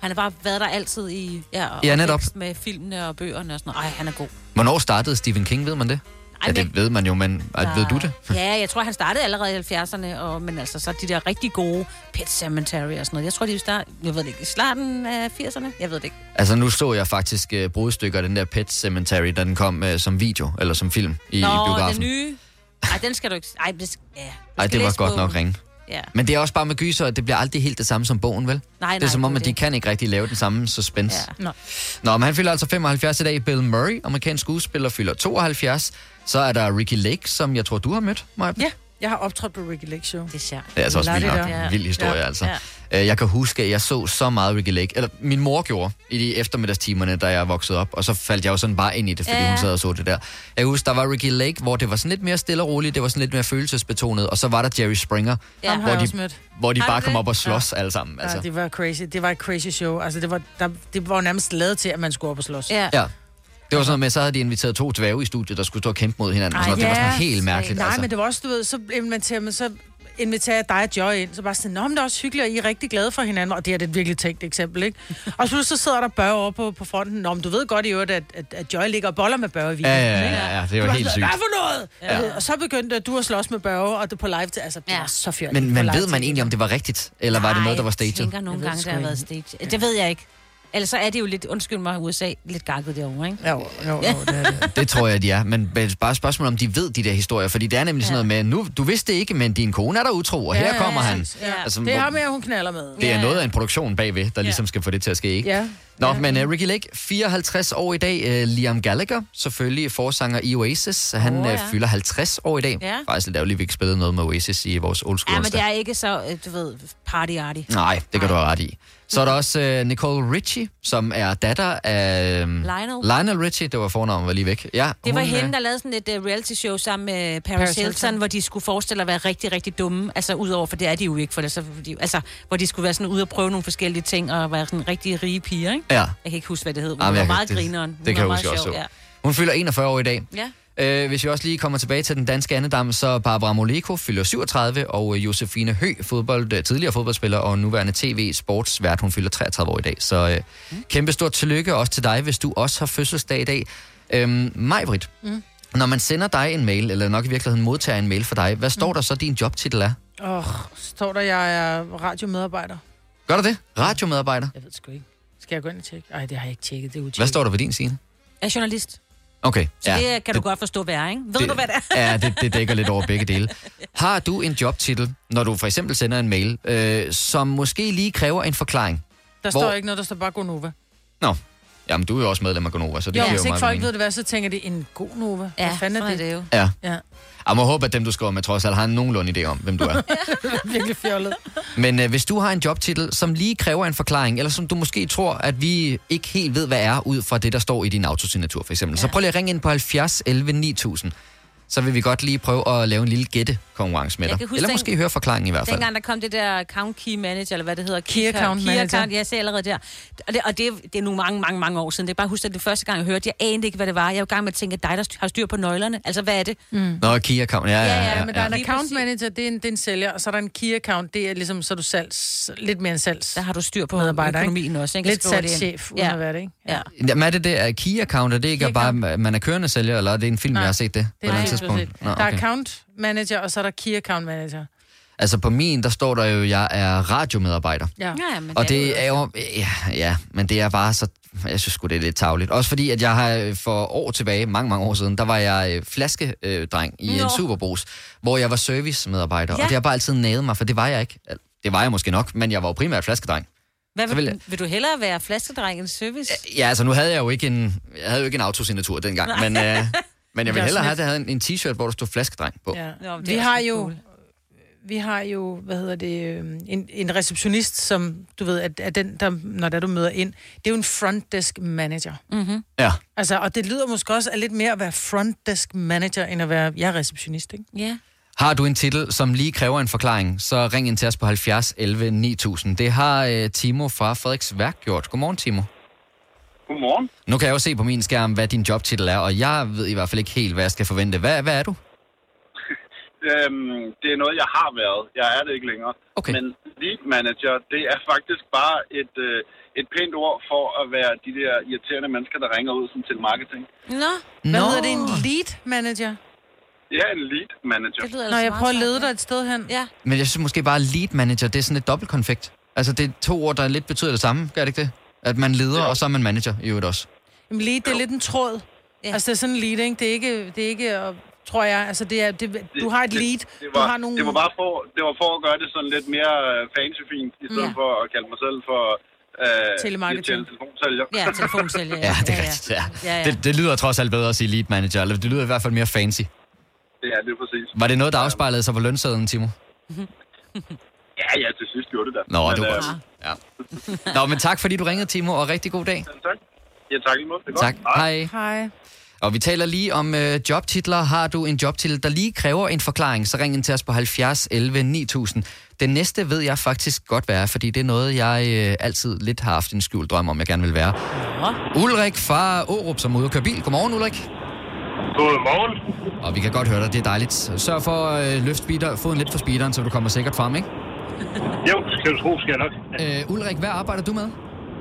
Han har bare været der altid i... Ja, og Ja, netop. med filmene og bøgerne og sådan noget. Ej, han er god. Hvornår startede Stephen King, ved man det? Ej, Ja, det ved man jo, men ej, ved du det? Ja, jeg tror, han startede allerede i halvfjerdserne, og, men altså så de der rigtig gode Pet Sematary og sådan noget. Jeg tror, de startede, jeg ved det ikke, i starten af firserne? Jeg ved det ikke. Altså, nu så jeg faktisk uh, brudstykker af den der Pet Sematary, da den kom uh, som video, eller som film i, Nå, i biografen. den nye... Ej, den skal du ikke... Ej, det, ja, Ej, det var godt nok ringe. Ja. Men det er også bare med gyser, at det bliver aldrig helt det samme som bogen, vel? Nej, nej, det er som om, det er at de det. kan ikke rigtig lave den samme suspense. Ja. Nå. Nå, men han fylder altså femoghalvfjerds i dag. Bill Murray, amerikansk skuespiller, fylder tooghalvfjerds. Så er der Ricky Lake, som jeg tror, du har mødt, Maja. Ja, jeg har optrådt på Ricky Lake Show. Det er sjovt. Det er altså også Lad vildt det nok. der. En vild historie, Ja. altså. Ja. Øh, Jeg kan huske, at jeg så så meget Ricky Lake, eller min mor gjorde, i de eftermiddagstimerne, da jeg voksede op, og så faldt jeg jo sådan bare ind i det, fordi Ja. hun sad og så det der. Jeg kan huske, der var Ricky Lake, hvor det var sådan lidt mere stille og roligt, det var sådan lidt mere følelsesbetonet, og så var der Jerry Springer, Ja. Ham har hvor, jeg de, også mødt. hvor de Har bare du kom det? op og slås ja. alle sammen. Altså. Ja, det var crazy. Det var et crazy show. Altså, det var, der, det var nærmest lavet til, at man skulle op og slås. Ja. Ja. Det var sådan noget med, så havde de inviteret to dværge i studiet, der skulle stå og kæmpe mod hinanden. Ej, og sådan noget. Det var sådan helt mærkeligt. Nej, altså. men det var også, du ved, så inviterer man, så inviterer jeg dig og Joy ind, så bare sådan, nå, men det er også hyggeligt, og I er rigtig glade for hinanden, og det er et virkelig tænkt eksempel, ikke? Og så, så sidder der Børge over på, på fronten, nå, men du ved godt i øvrigt, at, at, at Joy ligger og boller med Børge i Ja, weekenden, ja, ikke? ja, ja, det var Du helt sådan, sygt. hvad for noget? Ja. Ja. Og så begyndte du at slås med Børge, og det på live til, altså, det ja. var så fjert. Men, men ved man egentlig, om det var rigtigt? Eller var det noget, der var staged? Jeg tænker nogle Jeg ved gange, sgu det har ikke. været staged. Det ved jeg ikke. Ellers så er det jo lidt, undskyld mig, U S A, lidt gakket derovre, ikke? Jo, jo, jo, det er det. Det tror jeg, de er. Men bare spørgsmål om de ved de der historier. Fordi det er nemlig sådan noget med, nu, du vidste det ikke, men din kone er der utro, og Ja, her kommer ja, han. ja. Altså, Det er hvor- ham her, hun knaller med. Det er noget af en produktion bagved, der ligesom skal få det til at ske, ikke? Ja. Nå, Ja. men uh, Ricky Lake, fireoghalvtreds år i dag. Uh, Liam Gallagher, selvfølgelig forsanger i Oasis. Han Åh, oh, ja. uh, fylder halvtreds år i dag. Ja. Faktisk lidt ærgerligt, vi ikke spillede noget med Oasis i vores old school. Ja, men det er ikke så, øh, du ved, party-arty. Nej, det kan du have ret i. Så er der også uh, Nicole Richie, som er datter af... Um, Lionel. Lionel Richie, det var fornavnet, var lige væk. Ja, Det var hun, hende, øh, der lavede sådan et uh, reality-show sammen med Paris, Paris Hilton, Hilton. hvor de skulle forestille at være rigtig, rigtig dumme. Altså udover, for det er de jo ikke, for det, så, de, altså, hvor de skulle være sådan ude og prøve nogle forskellige ting, og være sådan rigtig rige piger, ikke? Ja. Jeg kan ikke huske, hvad det hed, men Ah, det men var jeg meget kan- det- grineren. Det, Hun det kan var jeg huske meget også. sjov, Ja. Hun fylder enogfyrre år i dag. Ja. Øh, hvis vi også lige kommer tilbage til den danske andedam, så Barbara Moleko fylder syvogtredive, og øh, Josefine Høgh, fodbold, øh, tidligere fodboldspiller og nuværende tv-sportsvært, hun fylder treogtredive år i dag. Så øh, mm. kæmpe stort tillykke også til dig, hvis du også har fødselsdag i dag. Øhm, Maj-Brit, Mm. når man sender dig en mail, eller nok i virkeligheden modtager en mail for dig, hvad står mm. der så din jobtitel er? Åh, oh, står der, jeg er radiomedarbejder. Gør der det? Radiomedarbejder? Jeg ved sgu ikke. Skal jeg gå ind og tjekke? Ej, det har jeg ikke tjekket. Det er utjekket. Hvad står der ved din side? Er journalist. Okay. Så ja, det kan du godt forstå, hvad er, ikke? Ved det, du, hvad det er? Ja, det, det dækker lidt over begge dele. Har du en jobtitel, når du for eksempel sender en mail, øh, som måske lige kræver en forklaring? Der Hvor- står ikke noget, der står bare Gonova. Nå, jamen du er jo også medlem af Gonova, så det Jo, giver hvis jo ikke meget folk mening. ved det, hvad, så tænker de, en god Nova. Ja, Hvad fanden er sådan det? er det jo. Ja. Ja. Jeg må håbe, at dem, du skriver med, trods alt har en nogenlunde idé om, hvem du er. Virkelig fjollet. Men øh, hvis du har en jobtitel, som lige kræver en forklaring, eller som du måske tror, at vi ikke helt ved, hvad er, ud fra det, der står i din autosignatur, for eksempel, ja. så prøv lige at ringe ind på halvfjerds elleve ni tusind. Så vil vi godt lige prøve at lave en lille gætte-konkurrence med Jeg dig. kan huske Eller den- måske høre forklaringen i hvert fald. Dengang der kom det der account key manager, eller hvad det hedder. Key account key manager. Account, jeg ser allerede der. Og det, og det, det er nu mange, mange, mange år siden. Det er bare husk, at det første gang, jeg hørte, jeg anede ikke, hvad det var. Jeg var i gang med at tænke, at dig, der styr- har styr på nøglerne. Altså, hvad er det? Mm. Nå, key account, ja, ja, ja. Ja, men der er en Lige account præcis. manager, det er en, det er en sælger, og så er der en key account, det er ligesom, så er du salgs, lidt mere en salgs. Der har du styr på medarbejder, økonomien ikke? også, ikke? Lidt Skriver det ind. salgschef, uden Ja. at være det, ikke? Ja. Jamen er det det, er key account, er det ikke Key bare, account. at man er kørende sælger, eller er det en film, Nej, jeg har set det? Det er på et helt tidspunkt? specielt. Nå, Der er okay. account manager, og så er der key account manager. Altså på min, der står der jo, at jeg er radiomedarbejder. Ja. Ja, men Og det er jo, ja, ja, men det er bare så, jeg synes sgu, det er lidt tarveligt. Også fordi, at jeg har øh, for år tilbage, mange, mange år siden, der var jeg øh, flaskedreng i Nå. en Superbrus, hvor jeg var servicemedarbejder. Ja. Og det har bare altid naget mig, for det var jeg ikke. Det var jeg måske nok, men jeg var jo primært flaskedreng. Hvad Så vil, vil vil, vil du hellere være flaskedreng end service? Ja, altså nu havde jeg jo ikke en, jeg havde jo ikke en autosignatur dengang, Nej. men, øh, men jeg ville Det er hellere have, sådan at jeg havde en, en t-shirt, hvor der stod flaskedreng på. Ja. Nå, det Vi er har også jo, cool. vi har jo, hvad hedder det, øhm, en, en receptionist, som du ved, at, at den, der, når der du møder ind, det er jo en front desk manager. Mm-hmm. Ja. Altså, og det lyder måske også af lidt mere at være front desk manager, end at være, jeg er receptionist, ikke? Ja. Har du en titel, som lige kræver en forklaring, så ring ind til os på halvfjerds elleve ni tusind. Det har øh, Timo fra Frederiksværk gjort. Godmorgen, Timo. Godmorgen. Nu kan jeg jo se på min skærm, hvad din jobtitel er, og jeg ved i hvert fald ikke helt, hvad jeg skal forvente. Hvad, hvad er du? øhm, det er noget, jeg har været. Jeg er det ikke længere. Okay. Men lead manager, det er faktisk bare et, øh, et pænt ord for at være de der irriterende mennesker, der ringer ud sådan, til marketing. Nå, hvad Nå. hedder det? En lead manager? Ja, en lead manager. Når jeg prøver at lede dig et sted hen. Ja. Men jeg synes måske bare, lead manager, det er sådan et dobbeltkonfekt. Altså, det er to ord, der lidt betyder det samme, gør det ikke det? At man leder, ja. Og så er man manager i øvrigt også. Jamen lead, det er lidt en tråd. Ja. Altså, det er sådan en lead, ikke? Det er ikke, det er ikke uh, tror jeg, altså det er, det, du har et lead, det, det var, du har nogle... Det var bare for, det var for at gøre det sådan lidt mere fancy-fint, i stedet ja. for at kalde mig selv for... Øh, telemarketing. Telefonsælger. Ja, telefonsælger. Ja, det er rigtigt, ja. ja, ja. Det, det lyder trods alt bedre at sige lead manager, eller det lyder i hvert fald mere fancy. Ja, det er præcis. Var det noget, der afspejlede sig på lønsedlen, Timo? Ja, ja, til sidst gjorde det da. Nå, men, det var øh, ja. Nå, men tak fordi du ringede, Timo, og rigtig god dag. Tak. Ja, tak imod. Det er tak. Godt. Hej. Hej. Og vi taler lige om øh, jobtitler. Har du en jobtitel, der lige kræver en forklaring, så ring ind til os på halvfjerds elleve ni tusind. Den næste ved jeg faktisk godt være, fordi det er noget, jeg øh, altid lidt har haft en skjult drøm om, jeg gerne vil være. Ja. Ulrik fra Aarup, som er ude at køre bil. Godmorgen, Ulrik. Godmorgen. Og vi kan godt høre dig, det er dejligt. Sørg for at øh, løfte speeder, foden lidt for speederen, så du kommer sikkert frem, ikke? Jo, det skal du tro, skal jeg nok. Øh, Ulrik, hvad arbejder du med?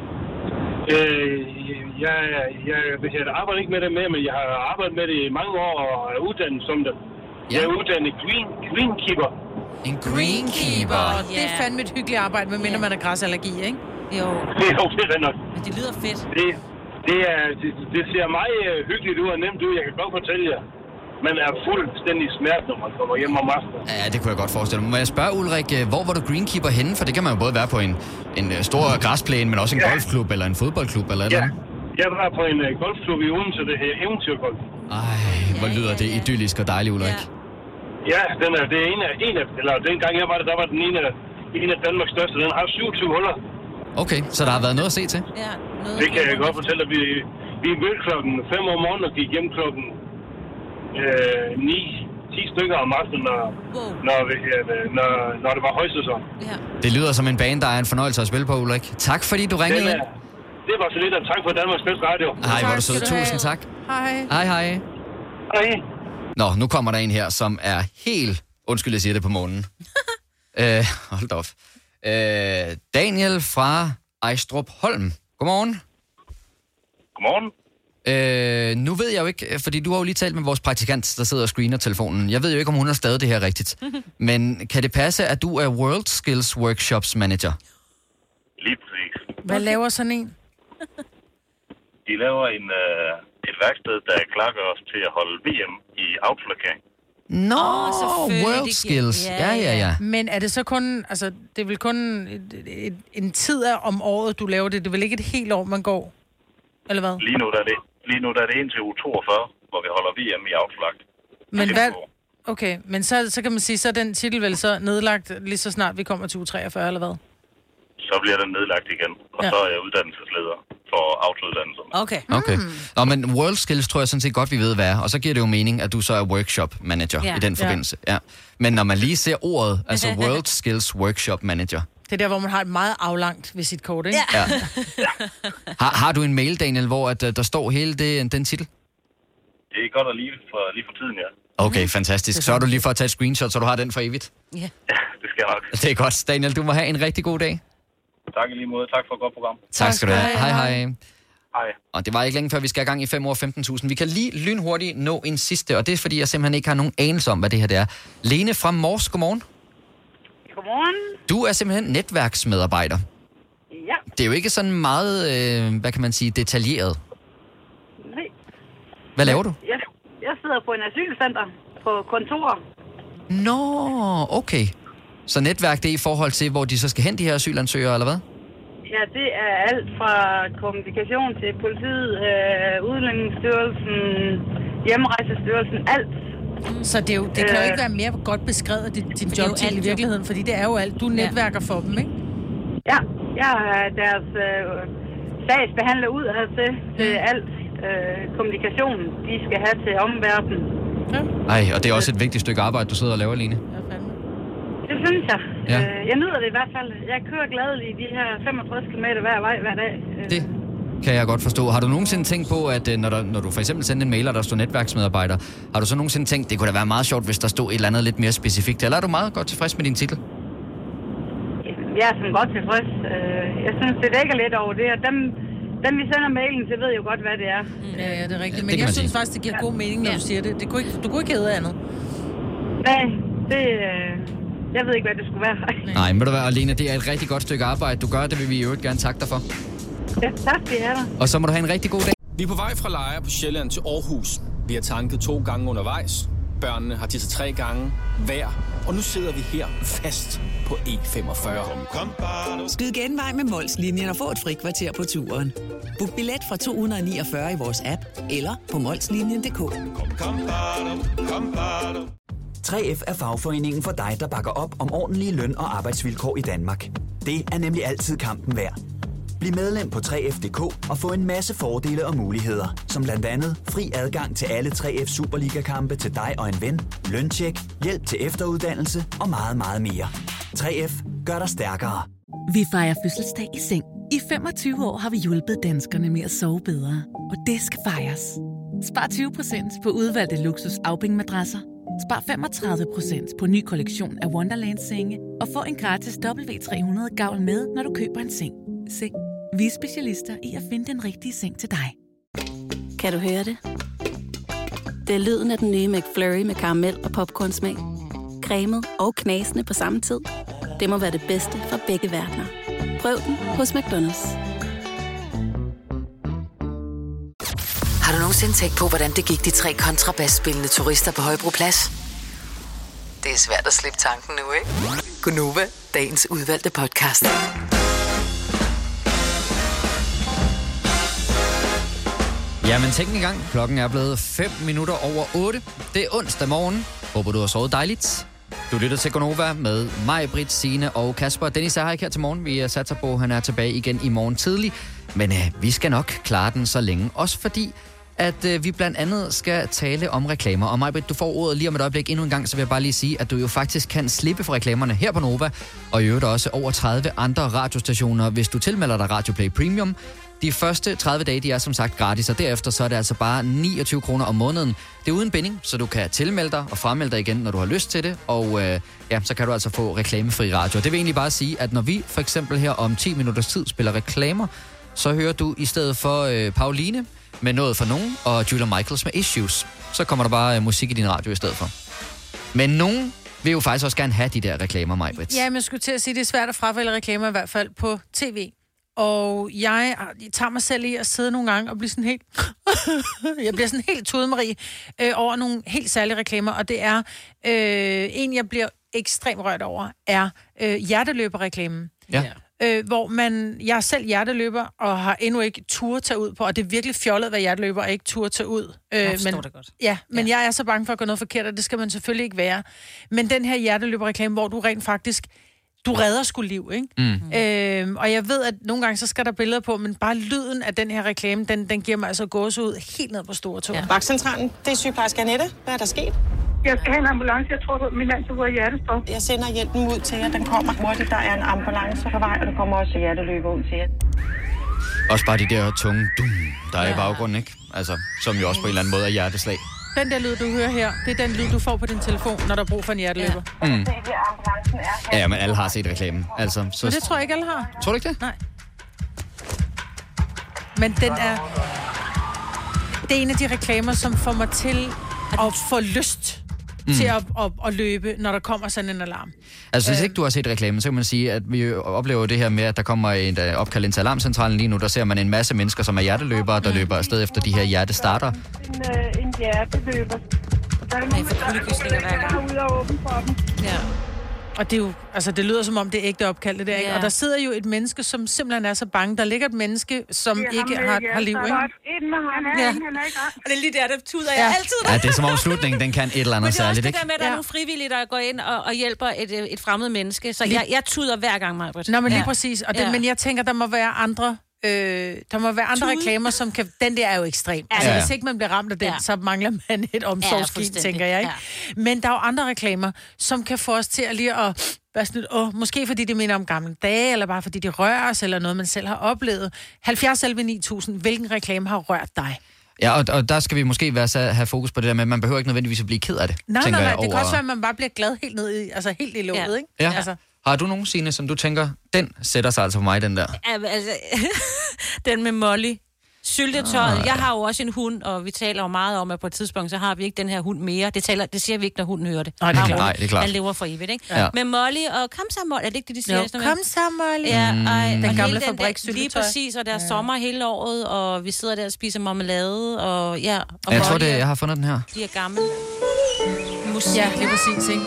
Øh, jeg, jeg, jeg arbejder ikke med det mere, men jeg har arbejdet med det i mange år og er uddannet som det. Ja. Jeg er uddannet green, greenkeeper. En greenkeeper? Yeah. Det er fandme et hyggeligt arbejde, medmindre man har græsallergi, ikke? Jo. Jo, det er nok. Men det lyder fedt. Det, det, er, det, det ser meget hyggeligt ud og nemt ud. Jeg kan godt fortælle jer. Man er fuldstændig smert, når man kommer hjem om aftenen. Ja, det kunne jeg godt forestille mig. Må jeg spørge, Ulrik, hvor var du greenkeeper henne? For det kan man jo både være på en, en stor græsplæne, men også en ja. golfklub eller en fodboldklub eller ja. noget. Jeg var på en uh, golfklub i Odense, det her Eventyrgolf. Ej, hvor lyder det idyllisk og dejligt, Ulrik. Ja, ja den er, det er en af, en af, eller dengang jeg var der, der var den ene af, en af Danmarks største. Den har syvogtyve huller. Okay, så der har været noget at se til? Ja, noget det kan jeg godt fortælle dig. Vi, vi mødte klokken fem om morgenen og gik hjem klokken øh, ni, ti stykker om aftenen, når, wow. når, når, når det var højsæson. Ja. Det lyder som en bane, der er en fornøjelse at spille på, Ulrik. Tak fordi du ringede ind. Det var så lidt, og tak for Danmarks bedste radio. Hej, hvor er du sød. Tusind tak. Hej. Hej, hej. Hej. Nå, nu kommer der en her, som er helt... Undskyld, jeg siger det på månen. øh, hold da op. Øh, Daniel fra Ejstrup Holm. Godmorgen. Godmorgen. Øh, nu ved jeg jo ikke, fordi du har jo lige talt med vores praktikant, der sidder og screener telefonen. Jeg ved jo ikke, om hun har stadig det her rigtigt. Men kan det passe, at du er World Skills Workshops Manager? Lige præcis. Hvad laver sådan en? De laver en, øh, et værksted, der klakker os til at holde V M i autolakering. Nå, oh, World Skills. Ja, ja, ja. Men er det så kun, altså, det er vel kun et, et, en tid af om året, du laver det? Det er vel ikke et helt år, man går? Eller hvad? Lige nu der er det, lige nu der er det indtil uge toogfyrre, hvor vi holder V M i autolagt. Men hvad... Okay, men så, så kan man sige, så er den titel vel så nedlagt lige så snart vi kommer til uge treogfyrre, eller hvad? Så bliver den nedlagt igen, og ja. Så er jeg uddannelsesleder for autouddannelser. Okay. Okay. Nå, men World Skills tror jeg sådan set godt, vi ved, hvad er. Og så giver det jo mening, at du så er workshop manager ja. I den forbindelse. Ja. Ja. Men når man lige ser ordet, altså World Skills Workshop Manager. Det er der, hvor man har et meget aflangt visitkort, ikke? Ja. Ja. Har, har du en mail, Daniel, hvor at, der står hele det, den titel? Det er godt at lige for, lige for tiden, ja. Okay, fantastisk. Så er du lige for at tage et screenshot, så du har den for evigt. Ja, ja det skal jeg nok. Det er godt. Daniel, du må have en rigtig god dag. Tak i lige måde. Tak for et godt program. Tak skal du have. Hej, hej. Hej. Og det var ikke længe før, vi skal i gang i fem år femten tusind. Vi kan lige lynhurtigt nå en sidste, og det er fordi, jeg simpelthen ikke har nogen anelse om, hvad det her det er. Lene fra Mors, godmorgen. Godmorgen. Du er simpelthen netværksmedarbejder. Ja. Det er jo ikke sådan meget, øh, hvad kan man sige, detaljeret. Nej. Hvad laver du? Jeg, jeg sidder på en asylcenter på kontor. Nå, okay. Så netværk, det er i forhold til, hvor de så skal hen, de her asylansøgere, eller hvad? Ja, det er alt fra kommunikation til politiet, øh, Udlændingsstyrelsen, Hjemrejsestyrelsen, alt. Så det, er jo, det kan jo ikke være mere godt beskrevet, din, din jobtitel i virkeligheden, fordi det er jo alt. Du netværker for dem, ikke? Ja, jeg er deres øh, sagsbehandler ud af til øh, alt øh, kommunikation, de skal have til omverdenen. Ja. Ej, og det er også et vigtigt stykke arbejde, du sidder og laver, Line. Det synes jeg. Ja. Øh, jeg nyder det i hvert fald. Jeg kører gladeligt de her femogtres kilometer hver vej hver dag. Det, kan jeg godt forstå. Har du nogensinde tænkt på, at når, der, når du for eksempel sender en mail, og der står netværksmedarbejder, har du så nogensinde tænkt, det kunne da være meget sjovt, hvis der stod et eller andet lidt mere specifikt? Eller er du meget godt tilfreds med din titel? Jeg er sådan godt tilfreds. Jeg synes, det dækker lidt over det, og dem, dem vi sender mailen til, ved jo godt, hvad det er. Ja, ja, det er rigtigt. Men jeg synes sige. faktisk, det giver god mening, når ja. du siger det. det kunne ikke, du kunne ikke hedde andet. Nej, det... Jeg ved ikke, hvad det skulle være. Nej, men ved du hvad, Alene, det er et rigtig godt stykke arbejde. Du gør det, vil vi i øvrigt gerne takke dig for. Ja, tak skal jeg have. Og så må du have en rigtig god dag. Vi er på vej fra Lejre på Sjælland til Aarhus. Vi har tanket to gange undervejs. Børnene har tisset tre gange hver. Og nu sidder vi her fast på E femogfyrre. Skyd genvej med Mols-linjen og få et frikvarter på turen. Book billet fra to hundrede niogfyrre i vores app, eller på molslinjen punktum d k. tre F er fagforeningen for dig, der bakker op om ordentlige løn- og arbejdsvilkår i Danmark. Det er nemlig altid kampen værd. Bliv medlem på tre F punktum d k og få en masse fordele og muligheder, som blandt andet fri adgang til alle tre F Superliga-kampe til dig og en ven, løntjek, hjælp til efteruddannelse og meget, meget mere. tre F gør dig stærkere. Vi fejrer fødselsdag i seng. I femogtyve år har vi hjulpet danskerne med at sove bedre, og det skal fejres. Spar tyve procent på udvalgte luksus afbængmadrasser. Spar femogtredive procent på ny kollektion af Wonderland-senge og få en gratis W tre hundrede gavl med, når du køber en seng. Seng. Vi er specialister i at finde den rigtige seng til dig. Kan du høre det? Det er lyden af den nye McFlurry med karamel og popcornsmag. Cremet og knasende på samme tid. Det må være det bedste fra begge verdener. Prøv den hos McDonald's. Har du nogensinde tænkt på, hvordan det gik de tre kontrabasspillende turister på Højbroplads? Det er svært at slippe tanken nu, ikke? Gunova, dagens udvalgte podcast. Jamen, tænk en gang. Klokken er blevet fem minutter over otte. Det er onsdag morgen. Håber, du har sovet dejligt. Du lytter til Gunova med mig, Britt, Signe og Kasper. Dennis er her ikke her til morgen. Vi satser på, at han er tilbage igen i morgen tidlig. Men øh, vi skal nok klare den så længe. Også fordi, at øh, vi blandt andet skal tale om reklamer. Og Maj-Britt, du får ordet lige om et øjeblik endnu en gang, så vil jeg bare lige sige, at du jo faktisk kan slippe for reklamerne her på Nova, og i øvrigt også over tredive andre radiostationer, hvis du tilmelder dig Radioplay Premium. De første tredive dage, de er som sagt gratis, og derefter så er det altså bare niogtyve kroner om måneden. Det er uden binding, så du kan tilmelde dig og fremmelde dig igen, når du har lyst til det. Og øh, ja, så kan du altså få reklamefri radio. Det vil egentlig bare sige, at når vi for eksempel her om ti minutters tid spiller reklamer, så hører du i stedet for øh, Pauline med Noget for nogen, og Julia Michaels med Issues. Så kommer der bare øh, musik i din radio i stedet for. Men nogen vil jo faktisk også gerne have de der reklamer, Maj-Britt. Ja, men jeg skulle til at sige, at det er svært at fravælge reklamer, i hvert fald på tv. Og jeg tager mig selv i at sidde nogle gange og blive sådan helt... jeg bliver sådan helt tudemarie øh, over nogle helt særlige reklamer, og det er... Øh, en, jeg bliver ekstremt rørt over, er øh, hjerteløberreklamen. Ja. Øh, hvor man... Jeg er selv hjerteløber, og har endnu ikke tur tage ud på, og det er virkelig fjollet, hvad hjerteløber og ikke tur tage ud. Øh, jeg forstår men, det godt. Ja, men ja. Jeg er så bange for at gå noget forkert, og det skal man selvfølgelig ikke være. Men den her hjerteløberreklame, hvor du rent faktisk... Du redder sgu liv, ikke? Mm. Øhm, og jeg ved, at nogle gange så skal der billeder på, men bare lyden af den her reklame, den, den giver mig altså gåsehud helt ned på store tog. Ja. Vagtcentralen, det er sygeplejerske Annette. Hvad er der sket? Jeg skal have en ambulance. Jeg tror, min mand tog hjertestop. Jeg sender hjælpen ud til jer. Den kommer hurtigt. Der er en ambulance på vej, og der kommer også hjerteløber ud til jer. Også bare de der tunge dum, der er ja. i baggrunden, ikke? Altså, som jo også på en eller anden måde er hjerteslag. Den der lyd, du hører her, det er den lyd, du får på din telefon, når der er brug for en hjerteløber. Ja. Mm. Ja, men alle har set reklamen. Altså, så... Men det tror jeg ikke, alle har. Tror du ikke det? Nej. Men den er... Det er en af de reklamer, som får mig til at få lyst mm. til at, at, at løbe, når der kommer sådan en alarm. Altså, hvis ikke du har set reklamen, så kan man sige, at vi oplever det her med, at der kommer et uh, opkald ind til alarmcentralen lige nu. Der ser man en masse mennesker, som er hjerteløbere, der mm. løber afsted efter de her hjertestarter. En, uh, en hjerteløber. Der er nogen, der er ude og åbne for dem. Ja. Og det er jo, altså det lyder som om det er ægte opkald, det der, ikke? Ja. Og der sidder jo et menneske, som simpelthen er så bange. Der ligger et menneske, som det ikke ham, har, ja, har liv, ikke? En med ham, ja. han er ikke ret. Og det er lige der, der tuder jeg ja. altid. Ja, det er som om slutningen, den kan et eller andet særligt, ikke? Men det er også det der med, at der er ja. nogle frivillige, der går ind og, og hjælper et, et fremmed menneske. Så jeg, jeg tuder hver gang, Maj-Britt. Nå, men lige ja. præcis. Og det, ja. Men jeg tænker, der må være andre Øh, der må være andre Tude. reklamer, som kan... Den der er jo ekstrem. Altså, Ja. hvis ikke man bliver ramt af den, Ja. så mangler man et omsorgskin, fuldstændig. tænker jeg, ikke? Ja. Men der er jo andre reklamer, som kan få os til at lige at... Være sådan, åh, måske fordi det minder om gamle dage, eller bare fordi de rører os, eller noget, man selv har oplevet. halvfjerds elleve ni tusind, hvilken reklame har rørt dig? Ja, og, og der skal vi måske være, så have fokus på det der med, at man behøver ikke nødvendigvis at blive ked af det. Nej, tænker nej, nej, jeg, det kan over- også være, at man bare bliver glad helt ned i, altså helt i låget, Ja. ikke? Ja. Altså, Har du nogen, Signe, som du tænker, den sætter sig altså på mig, den der? Ja, altså, den med Molly. Syltetøjet. Ah, Jeg har jo også en hund, og vi taler jo meget om, at på et tidspunkt, så har vi ikke den her hund mere. Det, taler, det siger vi ikke, når hunden hører det. Nej, det er Bare klart. rolig. Nej, det er klart. Han lever for evigt, ikke? Ja. Med Molly og kom så, Molly. Er det ikke det, de siger? jo, Sådan noget kom så, Molly. Ja, og, Mm. og Den hele gamle der- fabrikssyltetøj. Lige præcis, og der er sommer hele året, og vi sidder der og spiser marmelade, og ja. Og Jeg tror, Molly, det, jeg har fundet den her. de er gamle. Musik. Ja, lige præcis, ikke?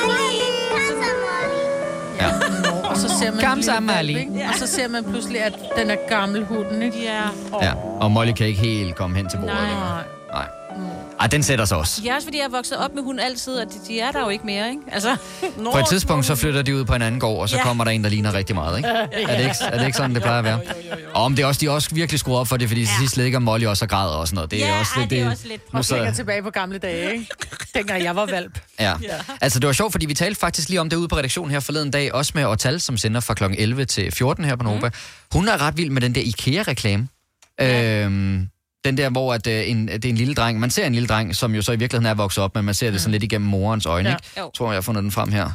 Ja. Nå, og så ser man Kom en så, lille valp, Molly. ikke? Og så ser man pludselig, at den er gammel hunden, ikke? Ja. Ja, og Molly kan ikke helt komme hen til bordet Nej. længere. Nej. Ej, den sætter sig også. Det er også, fordi jeg er vokset op med hund altid, og de, de er der jo ikke mere, ikke? Altså, På et tidspunkt, så flytter de ud på en anden gård, og så Ja. kommer der en, der ligner rigtig meget, ikke? Er det ikke, er det ikke sådan, det plejer at være? Og om det er også, de er også virkelig skruet op for det, fordi ja. sidst ligger Molly også og græder og sådan noget. Det er Ja, også ej, lidt... det er også lidt- nu Og så så, tænker tilbage på gamle dage, ikke? Dengang jeg var valp. ja. Altså, det var sjovt, fordi vi talte faktisk lige om det ude på redaktionen her forleden dag, også med Ortal, som sender fra klokken elleve til fjorten her på Nova. Mm. Hun er ret vild med den der IKEA-reklame. Ja. Øhm, den der, hvor at, øh, en, det er en lille dreng. Man ser en lille dreng, som jo så i virkeligheden er vokset op, men man ser det sådan lidt igennem morens øjne, Ja. ikke? Jeg tror, jeg har fundet den frem her.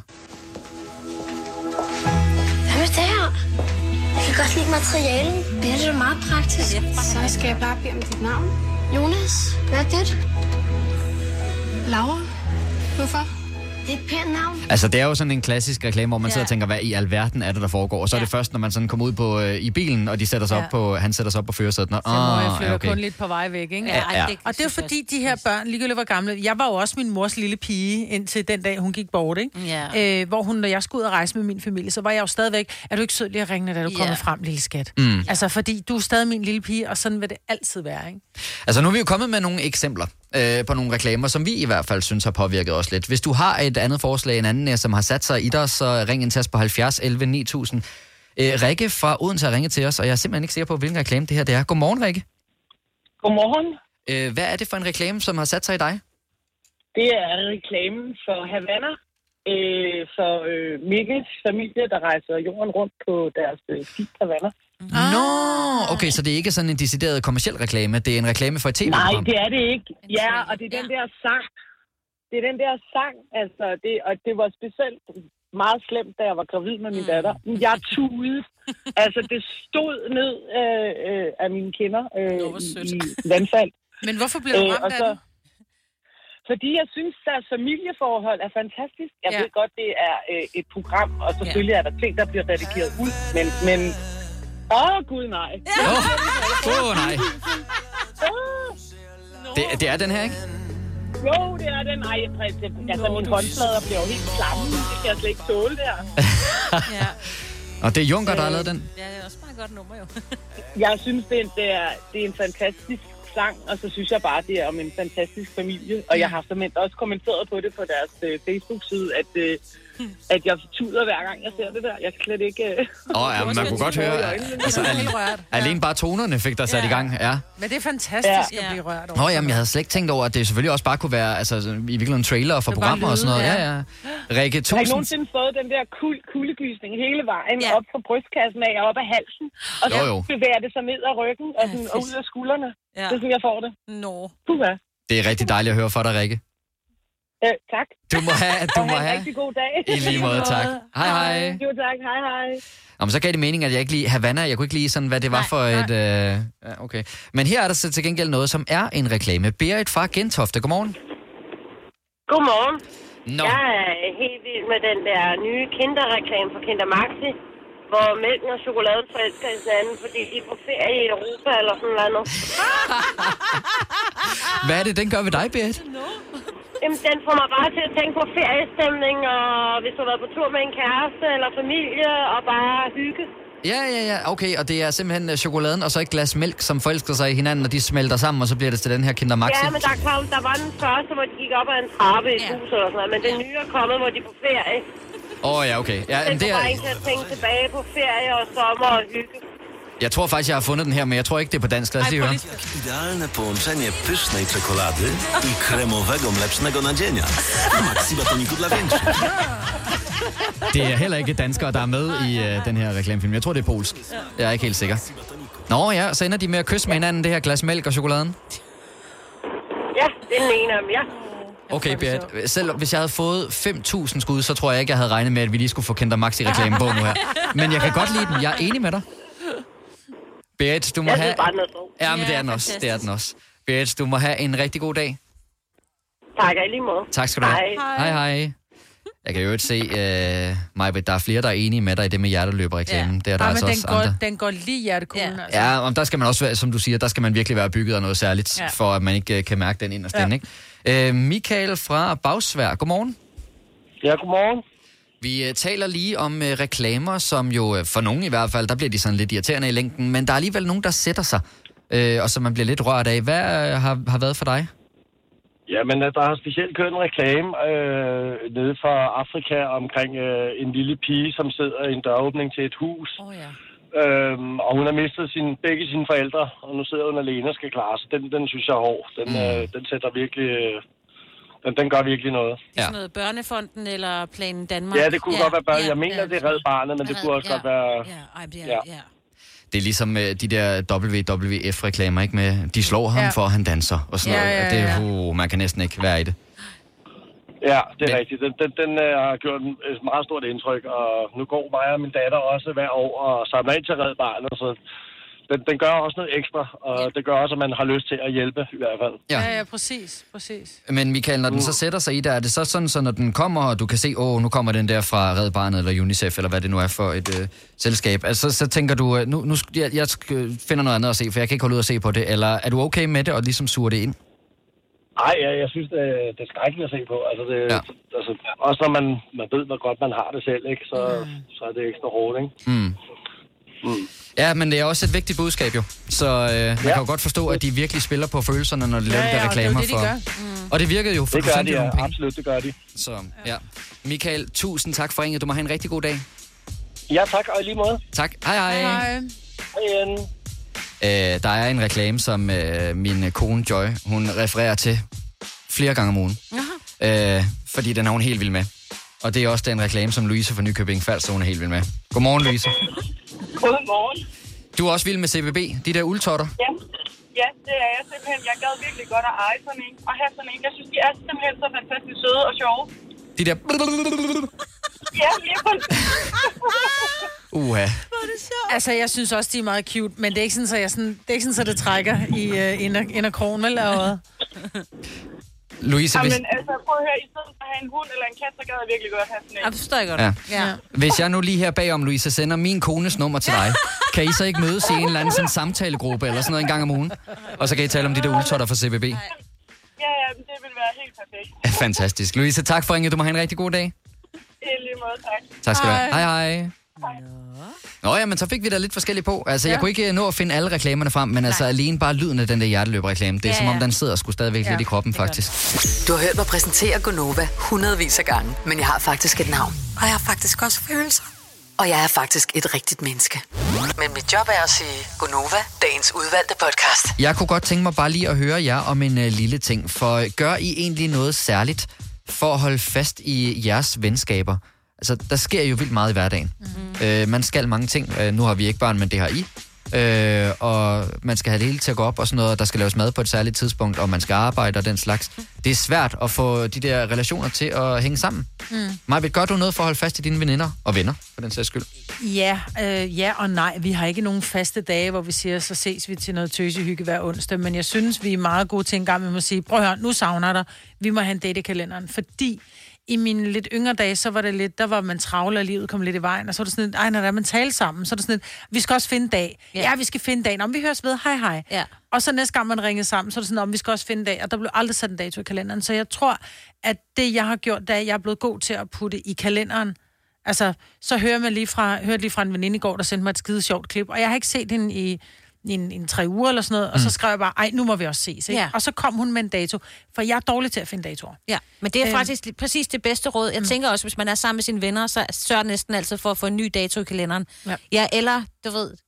Hvad med det her? Jeg kan godt lide materialen. Det er det meget praktisk. Så skal jeg bare bede om dit navn. Jonas, hvad er det? Laura, hvorfor? Det er et pænt navn. Altså, det er jo sådan en klassisk reklame, hvor man Ja. sidder og tænker, hvad i alverden er det, der foregår? Og så er det først, når man sådan kommer ud på, øh, i bilen, og de sætter sig Ja. op på, han sætter sig op på førersædet. Nå, Så må jeg ah, flytte ja, okay. kun lidt på vej væk, ikke? Ja, ej, Ja. det- Og det er jo fordi, de her børn, ligegyldigt hvor gamle... Jeg var jo også min mors lille pige, indtil den dag, hun gik bort, ikke? Ja. Øh, hvor hun, når jeg skulle ud og rejse med min familie, så var jeg jo stadigvæk... Er du ikke sød lige at ringe, da du Ja. kommer frem, lille skat? Mm. Altså, fordi du er stadig min lille pige, og sådan vil det altid være, ikke? Altså, nu er vi jo kommet med nogle eksempler øh, på nogle reklamer, som vi i hvert fald synes har påvirket os lidt. Hvis du har et andet forslag, en anden, som har sat sig i dig, så ring ind til os på halvfjerds elleve ni tusind. Øh, Rikke fra Odense har ringet til os, og jeg er simpelthen ikke sikker på, hvilken reklame det her det er. Godmorgen, Rikke. Godmorgen. Øh, hvad er det for en reklame, som har sat sig i dig? Det er reklamen for Havana, øh, for øh, Mikkels familie, der rejser jorden rundt på deres øh, skib Havana. Ah. Nå, okay, så det er ikke sådan en decideret kommerciel reklame, det er en reklame for et Nej, tv-program. det er det ikke. Ja, og det er den der sang. Det er den der sang, altså, det, og det var specielt meget slemt, da jeg var gravid med min datter. Jeg tudede. Altså, det stod ned øh, øh, af mine kinder øh, i, i vandfald. Men hvorfor blev du Øh, ramt og af så- den? Fordi jeg synes, deres familieforhold er fantastisk. Jeg Ja. ved godt, det er øh, et program, og selvfølgelig er der ting, der bliver redigeret ud, men... men åh, oh, gud nej. Åh, oh, oh, nej. Åh, Det, det er den her, ikke? jo, det er den. Ej, altså, altså mine håndflader bliver jo helt klamme. Det kan jeg slet ikke tåle der. Og det er Junker, der har lavet den. Ja, det er også meget godt nummer, jo. Jeg synes, det er, det, er, det er en fantastisk sang, og så synes jeg bare, det er om en fantastisk familie. Og jeg har simpelthen også kommenteret på det på deres øh, Facebook-side, at, øh, at jeg tuder hver gang, jeg ser det der. Jeg kan slet ikke... Øh, Åh, oh, ja, man kunne godt høre, altså, Helt rørt. al- alene bare tonerne fik dig sat Ja. i gang, ja. Men det er fantastisk Ja. at blive rørt over. Nå, jamen, jeg havde slet ikke tænkt over, at det selvfølgelig også bare kunne være, altså, i virkeligheden trailer for Det var programmer og sådan noget. lyde, Ja, ja. ja. Rikke, Jeg har ikke tusind... nogensinde fået den der kul, kuldegysning hele vejen Ja. op fra brystkassen af og op af halsen. Og så Jo, jo. bevæger det sig ned ad ryggen og, sådan, og ud af skuldrene. Ja. Det er sådan, jeg får det. Nå. Puha. Det er rigtig dejligt at høre fra dig, Rikke. Øh, tak. Du må have, du Og må have en have. rigtig god dag. I lige måde, tak. Hej, hej. Jo, tak. Hej, hej. Jamen, så gav det mening, at jeg ikke lige... Havana, jeg kunne ikke lige sådan, hvad det var Nej, for et... Øh... Ja, okay. Men her er der så til gengæld noget, som er en reklame. Berit fra Gentofte, godmorgen. Godmorgen. Nå. Jeg er helt vild med den der nye kinderreklame for Kinder Maxi, hvor mælken og chokoladen forelsker i hinanden, fordi de er på ferie i Europa eller sådan noget. Hvad er det, den gør ved dig, Berit? Jamen, den får mig bare til at tænke på feriestemning, og hvis du har været på tur med en kæreste eller familie, og bare hygge. Ja, ja, ja, okay, og det er simpelthen øh, chokoladen og så et glas mælk, som forelsker sig i hinanden, og de smelter sammen, og så bliver det til den her Kinder Maxi. Ja, men der, kom, der var den første, hvor de gik op ad en trappe i et hus eller sådan noget, men den nye er kommet, hvor de er på ferie. Åh, oh, ja, okay. Ja, Den men det får er... bare en til at tænke tilbage på ferie og sommer og hygge. Jeg tror faktisk, jeg har fundet den her, men jeg tror ikke, det er på dansk. Lad os lige høre. Idealne połączenie pysznej czekolady i kremowego mlecznego nadzienia. Maxi batoniku dla większych. Det er heller ikke danskere, der er med i uh, den her reklamefilm. Jeg tror, det er polsk. Jeg er ikke helt sikker. Nå ja, så ender de med at kysse med hinanden, det her glas mælk og chokoladen? Ja, det er den ene af dem, ja. Okay, Berit. Selv hvis jeg havde fået fem tusind skud, så tror jeg ikke, jeg havde regnet med, at vi lige skulle få Kinder Maxi-reklame på nu her. Men jeg kan godt lide den. Jeg er enig med dig. Berit, du må jeg have... Bare noget så. Ja, men det er den også. Det er den også. Berit, du må have en rigtig god dag. Tak, i lige måde. Tak skal du have. Hej. Hej, hej. Jeg kan jo ikke se, uh, Majbet, der er flere, der er enige med dig i det med hjerteløberreklamen. Ja. Det er der ja, altså men også den går, andre. den går lige hjertekuglen. Ja, altså. ja, og der skal man også være, som du siger, der skal man virkelig være bygget af noget særligt, Ja. for at man ikke uh, kan mærke den inderst inde, ikke? Uh, Michael fra Bagsvær, godmorgen. Ja, godmorgen. Vi uh, taler lige om uh, reklamer, som jo uh, for nogen i hvert fald, der bliver de sådan lidt irriterende i længden, men der er alligevel nogen, der sætter sig, uh, og som man bliver lidt rørt af. Hvad uh, har, har været for dig? Ja, men der har specielt kørt en reklame øh, nede fra Afrika omkring øh, en lille pige, som sidder i en døråbning til et hus. Oh, ja. øhm, og hun har mistet sin, begge sine forældre, og nu sidder hun alene og skal klare sig. Den, den synes jeg er hård. Den, mm. øh, den sætter virkelig... Øh, den, den gør virkelig noget. Det er sådan noget Børnefonden eller Planen Danmark. Ja, det kunne ja, godt være børn. Ja, jeg mener, ja, det er Red Barnet, men det kunne også ja, godt være... Ja, ej, det er, ja. ja. Det er ligesom uh, de der W W F-reklamer, ikke? Med, de slår ham Ja. for, at han danser og sådan Ja, noget. ja, Og det, ja. uh, man kan næsten ikke være i det. Ja, det er men... rigtigt. Den, den, den uh, har gjort et meget stort indtryk, og nu går mig og min datter også hver år og samler ind til Red Barnet, så den, den gør også noget ekstra, og ja. det gør også, at man har lyst til at hjælpe i hvert fald. Ja. Ja, ja, præcis, præcis. Men Michael, når den så sætter sig i dig, er det så sådan, så når den kommer, og du kan se, åh, nu kommer den der fra Red Barnet eller UNICEF, eller hvad det nu er for et øh, selskab, altså så tænker du, øh, nu, nu jeg, jeg finder noget andet at se, for jeg kan ikke holde ud at se på det, eller er du okay med det, og ligesom suger det ind? Nej, jeg, jeg synes, det, det er skrækkeligt at se på. Altså, det, ja. altså, også når man, man ved, hvor godt man har det selv, ikke? Så, mm. så er det ekstra hårdt, ikke? Mm. Mm. Ja, men det er også et vigtigt budskab jo. Så øh, man ja. kan jo godt forstå, at de virkelig spiller på følelserne, når de Ja, laver ja, de der og det er jo reklamer det, de for. gør. Mm. Og det virkede jo, for Det du gør sendte de, jo ja. nogle penge. Absolut, det gør de. Så ja. Michael, tusind tak for ringet. Du må have en rigtig god dag. Ja, tak, og i lige måde. Tak. Hej, hej. Hej. Hej. Øh, der er en reklame, som øh, min kone Joy, hun refererer til flere gange om ugen. Øh, fordi den er hun helt vild med. Og det er også den reklame, som Louise fra Nykøbing Falster, hun er helt vild med. Godmorgen, Louise. Godmorgen. Du er også vild med C B B, de der uldtotter. Ja. ja, det er jeg simpelthen. Jeg gad virkelig godt at eje sådan en. Og have sådan en. Jeg synes, de er simpelthen så fantastisk søde og sjove. De der... Ja, lige præcis. Uha. Altså, jeg synes også, de er meget cute, men det er ikke sådan, så, jeg sådan, det, er ikke sådan, så det trækker i uh, inder, inderkrogen, vel? Og... Louise, hvis... Jamen, altså, prøv at høre. I stedet for at have en hund eller en kat, så gad jeg virkelig godt have sådan en. Ja, det forstår jeg godt. Ja. Ja. Hvis jeg nu lige her bagom, Louise, sender min kones nummer til dig, kan I så ikke mødes i en eller anden sådan samtalegruppe eller sådan noget en gang om ugen? Og så kan I tale om de der uldtotter fra C B B. Ja, ja, men det vil være helt perfekt. Ja, fantastisk. Louise, tak for ringet. Du må have en rigtig god dag. I lige måde, tak. Tak skal du have. Hej, hej. Nå ja, men så fik vi da lidt forskelligt på. Altså, ja. jeg kunne ikke nå at finde alle reklamerne frem, men altså alene bare lyden af den der hjerteløberreklame. Det er Ja, som om, ja. den sidder sgu stadigvæk Ja, lidt i kroppen, det gør faktisk. Du har hørt mig præsentere Gonova hundredvis af gange, men jeg har faktisk et navn. Og jeg har faktisk også følelser. Og jeg er faktisk et rigtigt menneske. Men mit job er at sige Gonova, dagens udvalgte podcast. Jeg kunne godt tænke mig bare lige at høre jer om en uh, lille ting. For gør I egentlig noget særligt for at holde fast i jeres venskaber? Altså, der sker jo vildt meget i hverdagen. Mm-hmm. Øh, man skal mange ting. Øh, nu har vi ikke børn, men det har I. Øh, og man skal have det hele til at gå op og sådan noget, og der skal laves mad på et særligt tidspunkt, og man skal arbejde og den slags. Det er svært at få de der relationer til at hænge sammen. Mm. Majbet, gør du noget for at holde fast i dine veninder og venner, for den sags skyld? Ja, øh, ja og nej. Vi har ikke nogen faste dage, hvor vi siger, så ses vi til noget tøsehygge hver onsdag, men jeg synes, vi er meget gode til en gang, vi må sige, prøv at høre, nu savner dig. Vi må have en date i kalenderen, fordi i mine lidt yngre dage, så var det lidt, der var man travle, og livet kom lidt i vejen, og så var det sådan lidt, ej, når der man taler sammen, så er det sådan lidt, vi skal også finde dag. Ja, ja vi skal finde dag. Nå, vi høres ved, hej hej. Ja. Og så næste gang man ringede sammen, så er det sådan, om vi skal også finde dag, og der blev aldrig sat en dato i kalenderen. Så jeg tror, at det, jeg har gjort, da jeg er blevet god til at putte i kalenderen, altså, så hører man lige fra, hørte lige fra en veninde i går, der sendte mig et skide sjovt klip, og jeg har ikke set hende i i en, en tre uger eller sådan noget, mm. og så skrev jeg bare, ej, nu må vi også ses, ikke? Ja. Og så kom hun med en dato, for jeg er dårlig til at finde datoer. Ja, men det er Øhm. faktisk øh. præcis det bedste råd. Jeg mm. tænker også, hvis man er sammen med sine venner, så sørger næsten altid for at få en ny dato i kalenderen. Ja, ja eller, du ved,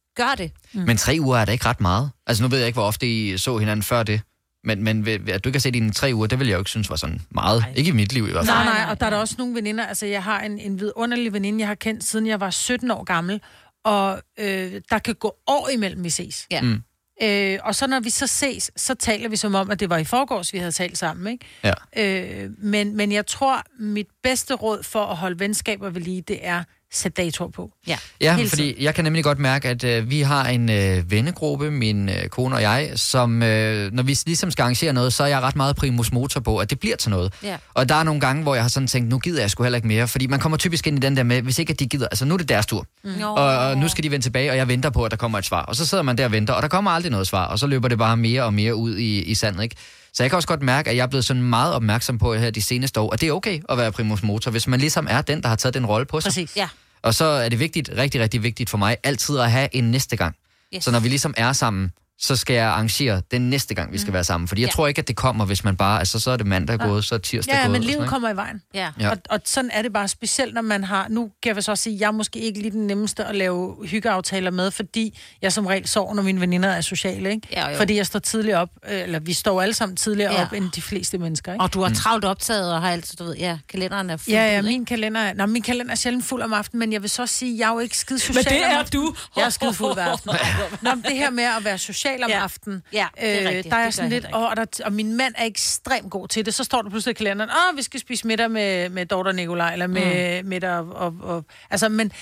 gør det. Mm. Men tre uger er da ikke ret meget. Altså nu ved jeg ikke, hvor ofte I så hinanden før det. Men, men at du ikke har set hende i tre uger, det vil jeg jo ikke synes var sådan meget. Nej. Ikke i mit liv i hvert fald. Nej, nej, og der er der også nogle veninder. Altså jeg har en, en vidunderlig veninde, jeg har kendt siden jeg var sytten år gammel. Og øh, der kan gå år imellem, vi ses. Ja. Mm. Øh, og så når vi så ses, så taler vi som om, at det var i forgårs, vi havde talt sammen, ikke? Ja. Øh, men, men jeg tror, mit bedste råd for at holde venskaber ved lige, det er sæt datoer på. Ja, ja fordi jeg kan nemlig godt mærke, at øh, vi har en øh, vennegruppe, min øh, kone og jeg, som øh, når vi ligesom skal arrangere noget, så er jeg ret meget primus motor på, at det bliver til noget. Ja. Og der er nogle gange, hvor jeg har sådan tænkt, nu gider jeg sgu heller ikke mere, fordi man kommer typisk ind i den der med, hvis ikke at de gider, altså nu er det deres tur. Mm. Og, og nu skal de vende tilbage, og jeg venter på, at der kommer et svar. Og så sidder man der og venter, og der kommer aldrig noget svar, og så løber det bare mere og mere ud i, i sandet, ikke? Så jeg kan også godt mærke, at jeg er blevet sådan meget opmærksom på her de seneste år, at det er okay at være primus motor, hvis man ligesom er den, der har taget den rolle på sig. Præcis, ja. Og så er det vigtigt, rigtig, rigtig vigtigt for mig, altid at have en næste gang. Yes. Så når vi ligesom er sammen, så skal jeg arrangere den næste gang, vi skal mm. være sammen. Fordi jeg ja. tror ikke, at det kommer, hvis man bare... Altså, så er det mandag ja. gået, så er tirsdag ja, gået. Ja, men livet kommer i vejen. Ja. Ja. Og, og sådan er det bare specielt, når man har... Nu kan jeg så også sige, at jeg er måske ikke lige den nemmeste at lave hyggeaftaler med, fordi jeg som regel sover, når mine veninder er sociale, ikke? Ja, fordi jeg står tidligere op, eller vi står alle sammen tidligere ja. op, end de fleste mennesker, ikke? Og du har travlt optaget, og har altid, du ved, ja, kalenderen er fuld. Ja, ja, min kalender er... Nå, min kalender er sjældent fuld om aftenen, men jeg vil så sige, at jeg er jo ikke skide social. Men det er du! Jeg er skide fuld hver aften. Nå, det her med at være social om ja. aftenen, ja, det er rigtigt. Øh, der er sådan lidt, og, og, der, og min mand er ekstremt god til det. Så står der pludselig i kalenderen, åh, vi skal spise middag med, med Dorte Nikolaj, eller med mm. middag og, og, og... Altså, men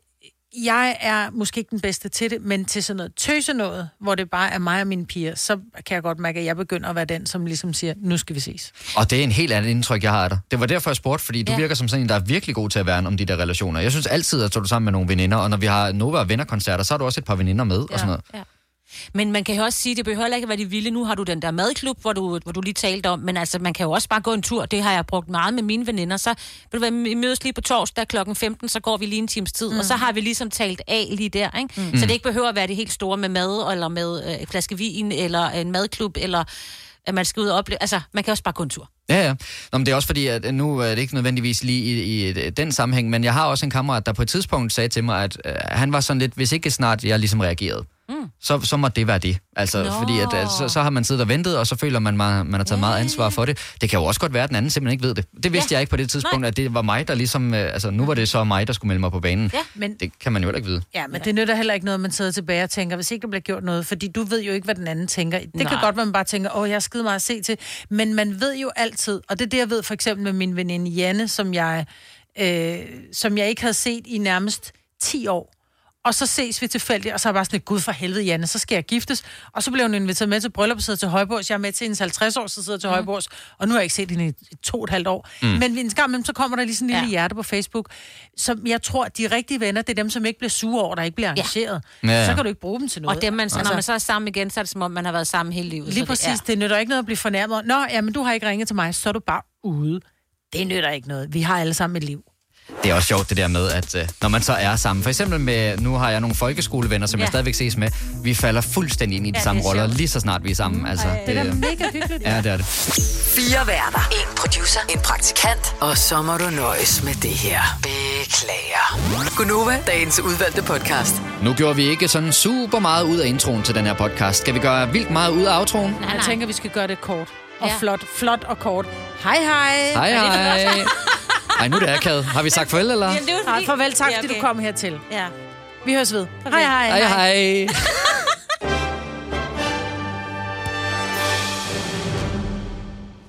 jeg er måske ikke den bedste til det, men til sådan noget tøse noget, hvor det bare er mig og mine piger, så kan jeg godt mærke, at jeg begynder at være den, som ligesom siger, nu skal vi ses. Og det er en helt anden indtryk, jeg har af dig. Det var derfor, jeg spurgte, fordi du ja. virker som sådan en, der er virkelig god til at værne om de der relationer. Jeg synes altid, at du er sammen med nogle veninder, og når vi har Nova og vennerkoncerter, så har du også et par veninder med, ja. og sådan noget. Ja. Men man kan jo også sige, det behøver ikke at være de vilde. Nu har du den der madklub, hvor du, hvor du lige talte om, men altså, man kan jo også bare gå en tur. Det har jeg brugt meget med mine veninder. Så vil du være, vi mødes lige på torsdag klokken femten, så går vi lige en times tid, mm. og så har vi ligesom talt af lige der, ikke? Mm. Så det ikke behøver at være det helt store med mad, eller med øh, et flaske vin, eller en madklub, eller at man skal ud og opleve. Altså, man kan også bare gå en tur. Ja, ja. Nå, men det er også fordi, at nu er det ikke nødvendigvis lige i, i den sammenhæng, men jeg har også en kammerat, der på et tidspunkt sagde til mig, at øh, han var sådan lidt, hvis ikke snart jeg ligesom reagerede, mm. så, så må det være det. Altså, Nå. fordi at, at, så, så har man siddet og ventet, og så føler man, man, man har taget meget ansvar for det. Det kan jo også godt være, at den anden simpelthen ikke ved det. Det vidste ja. jeg ikke på det tidspunkt, Nej. at det var mig, der ligesom... Øh, altså, nu var det så mig, der skulle melde mig på banen. Ja, men, det kan man jo heller ikke vide. Ja, men det nytter heller ikke noget, at man sidder tilbage og tænker, hvis ikke der bliver gjort noget, fordi du ved jo ikke, hvad den anden tænker. Det Nej. kan godt være, man bare tænker, åh, jeg er skide meget at se til. Men man ved jo altid, og det er det, jeg ved for eksempel med min veninde Janne, som jeg, øh, som jeg ikke havde set i nærmest ti år. Og så ses vi tilfældigt, og så er jeg bare sådan et, gud for helvede, Janne, så skal jeg giftes. Og så blev hun inviteret med til bryllup og sidder til Højborgs. Jeg er med til hendes halvtreds år, så sidder til mm. Højborgs. Og nu har jeg ikke set hende i to og et halvt år. Mm. Men en gang imellem, så kommer der lige sådan en lille ja. hjerte på Facebook. Som jeg tror, de rigtige venner, det er dem, som ikke bliver sure over, der ikke bliver engageret. Ja. Ja, ja. Så kan du ikke bruge dem til noget. Og dem, man, så, når man så er sammen igen, så er det som om, man har været sammen hele livet. Lige præcis, det, ja. det nytter ikke noget at blive fornærmet. Nå, jamen du har ikke ringet til mig, så er du bare ude. Det nytter ikke noget. Vi har alle sammen et liv. Det er også sjovt det der med, at øh, når man så er sammen, for eksempel med, nu har jeg nogle folkeskolevenner, som ja. jeg stadigvæk ses med, vi falder fuldstændig ind i de ja, samme roller, lige så snart vi er sammen. Altså, Ej, det, det er mega hyggeligt. Ja, det er det. Fire værter, en producer, en praktikant, og så må du nøjes med det her. Beklager. Gunova, dagens udvalgte podcast. Nu gjorde vi ikke sådan super meget ud af introen til den her podcast. Skal vi gøre vildt meget ud af outroen? Nej, jeg tænker, vi skal gøre det kort. Og ja. flot, flot og kort. Hej, hej. Hej, hej. Ej, nu er det akavet. Har vi sagt farvel, eller? Jamen, det var fordi... Nej, farvel, tak, ja, okay. fordi du kom hertil. Ja. Vi høres ved. Hej, hej. Hej, hej.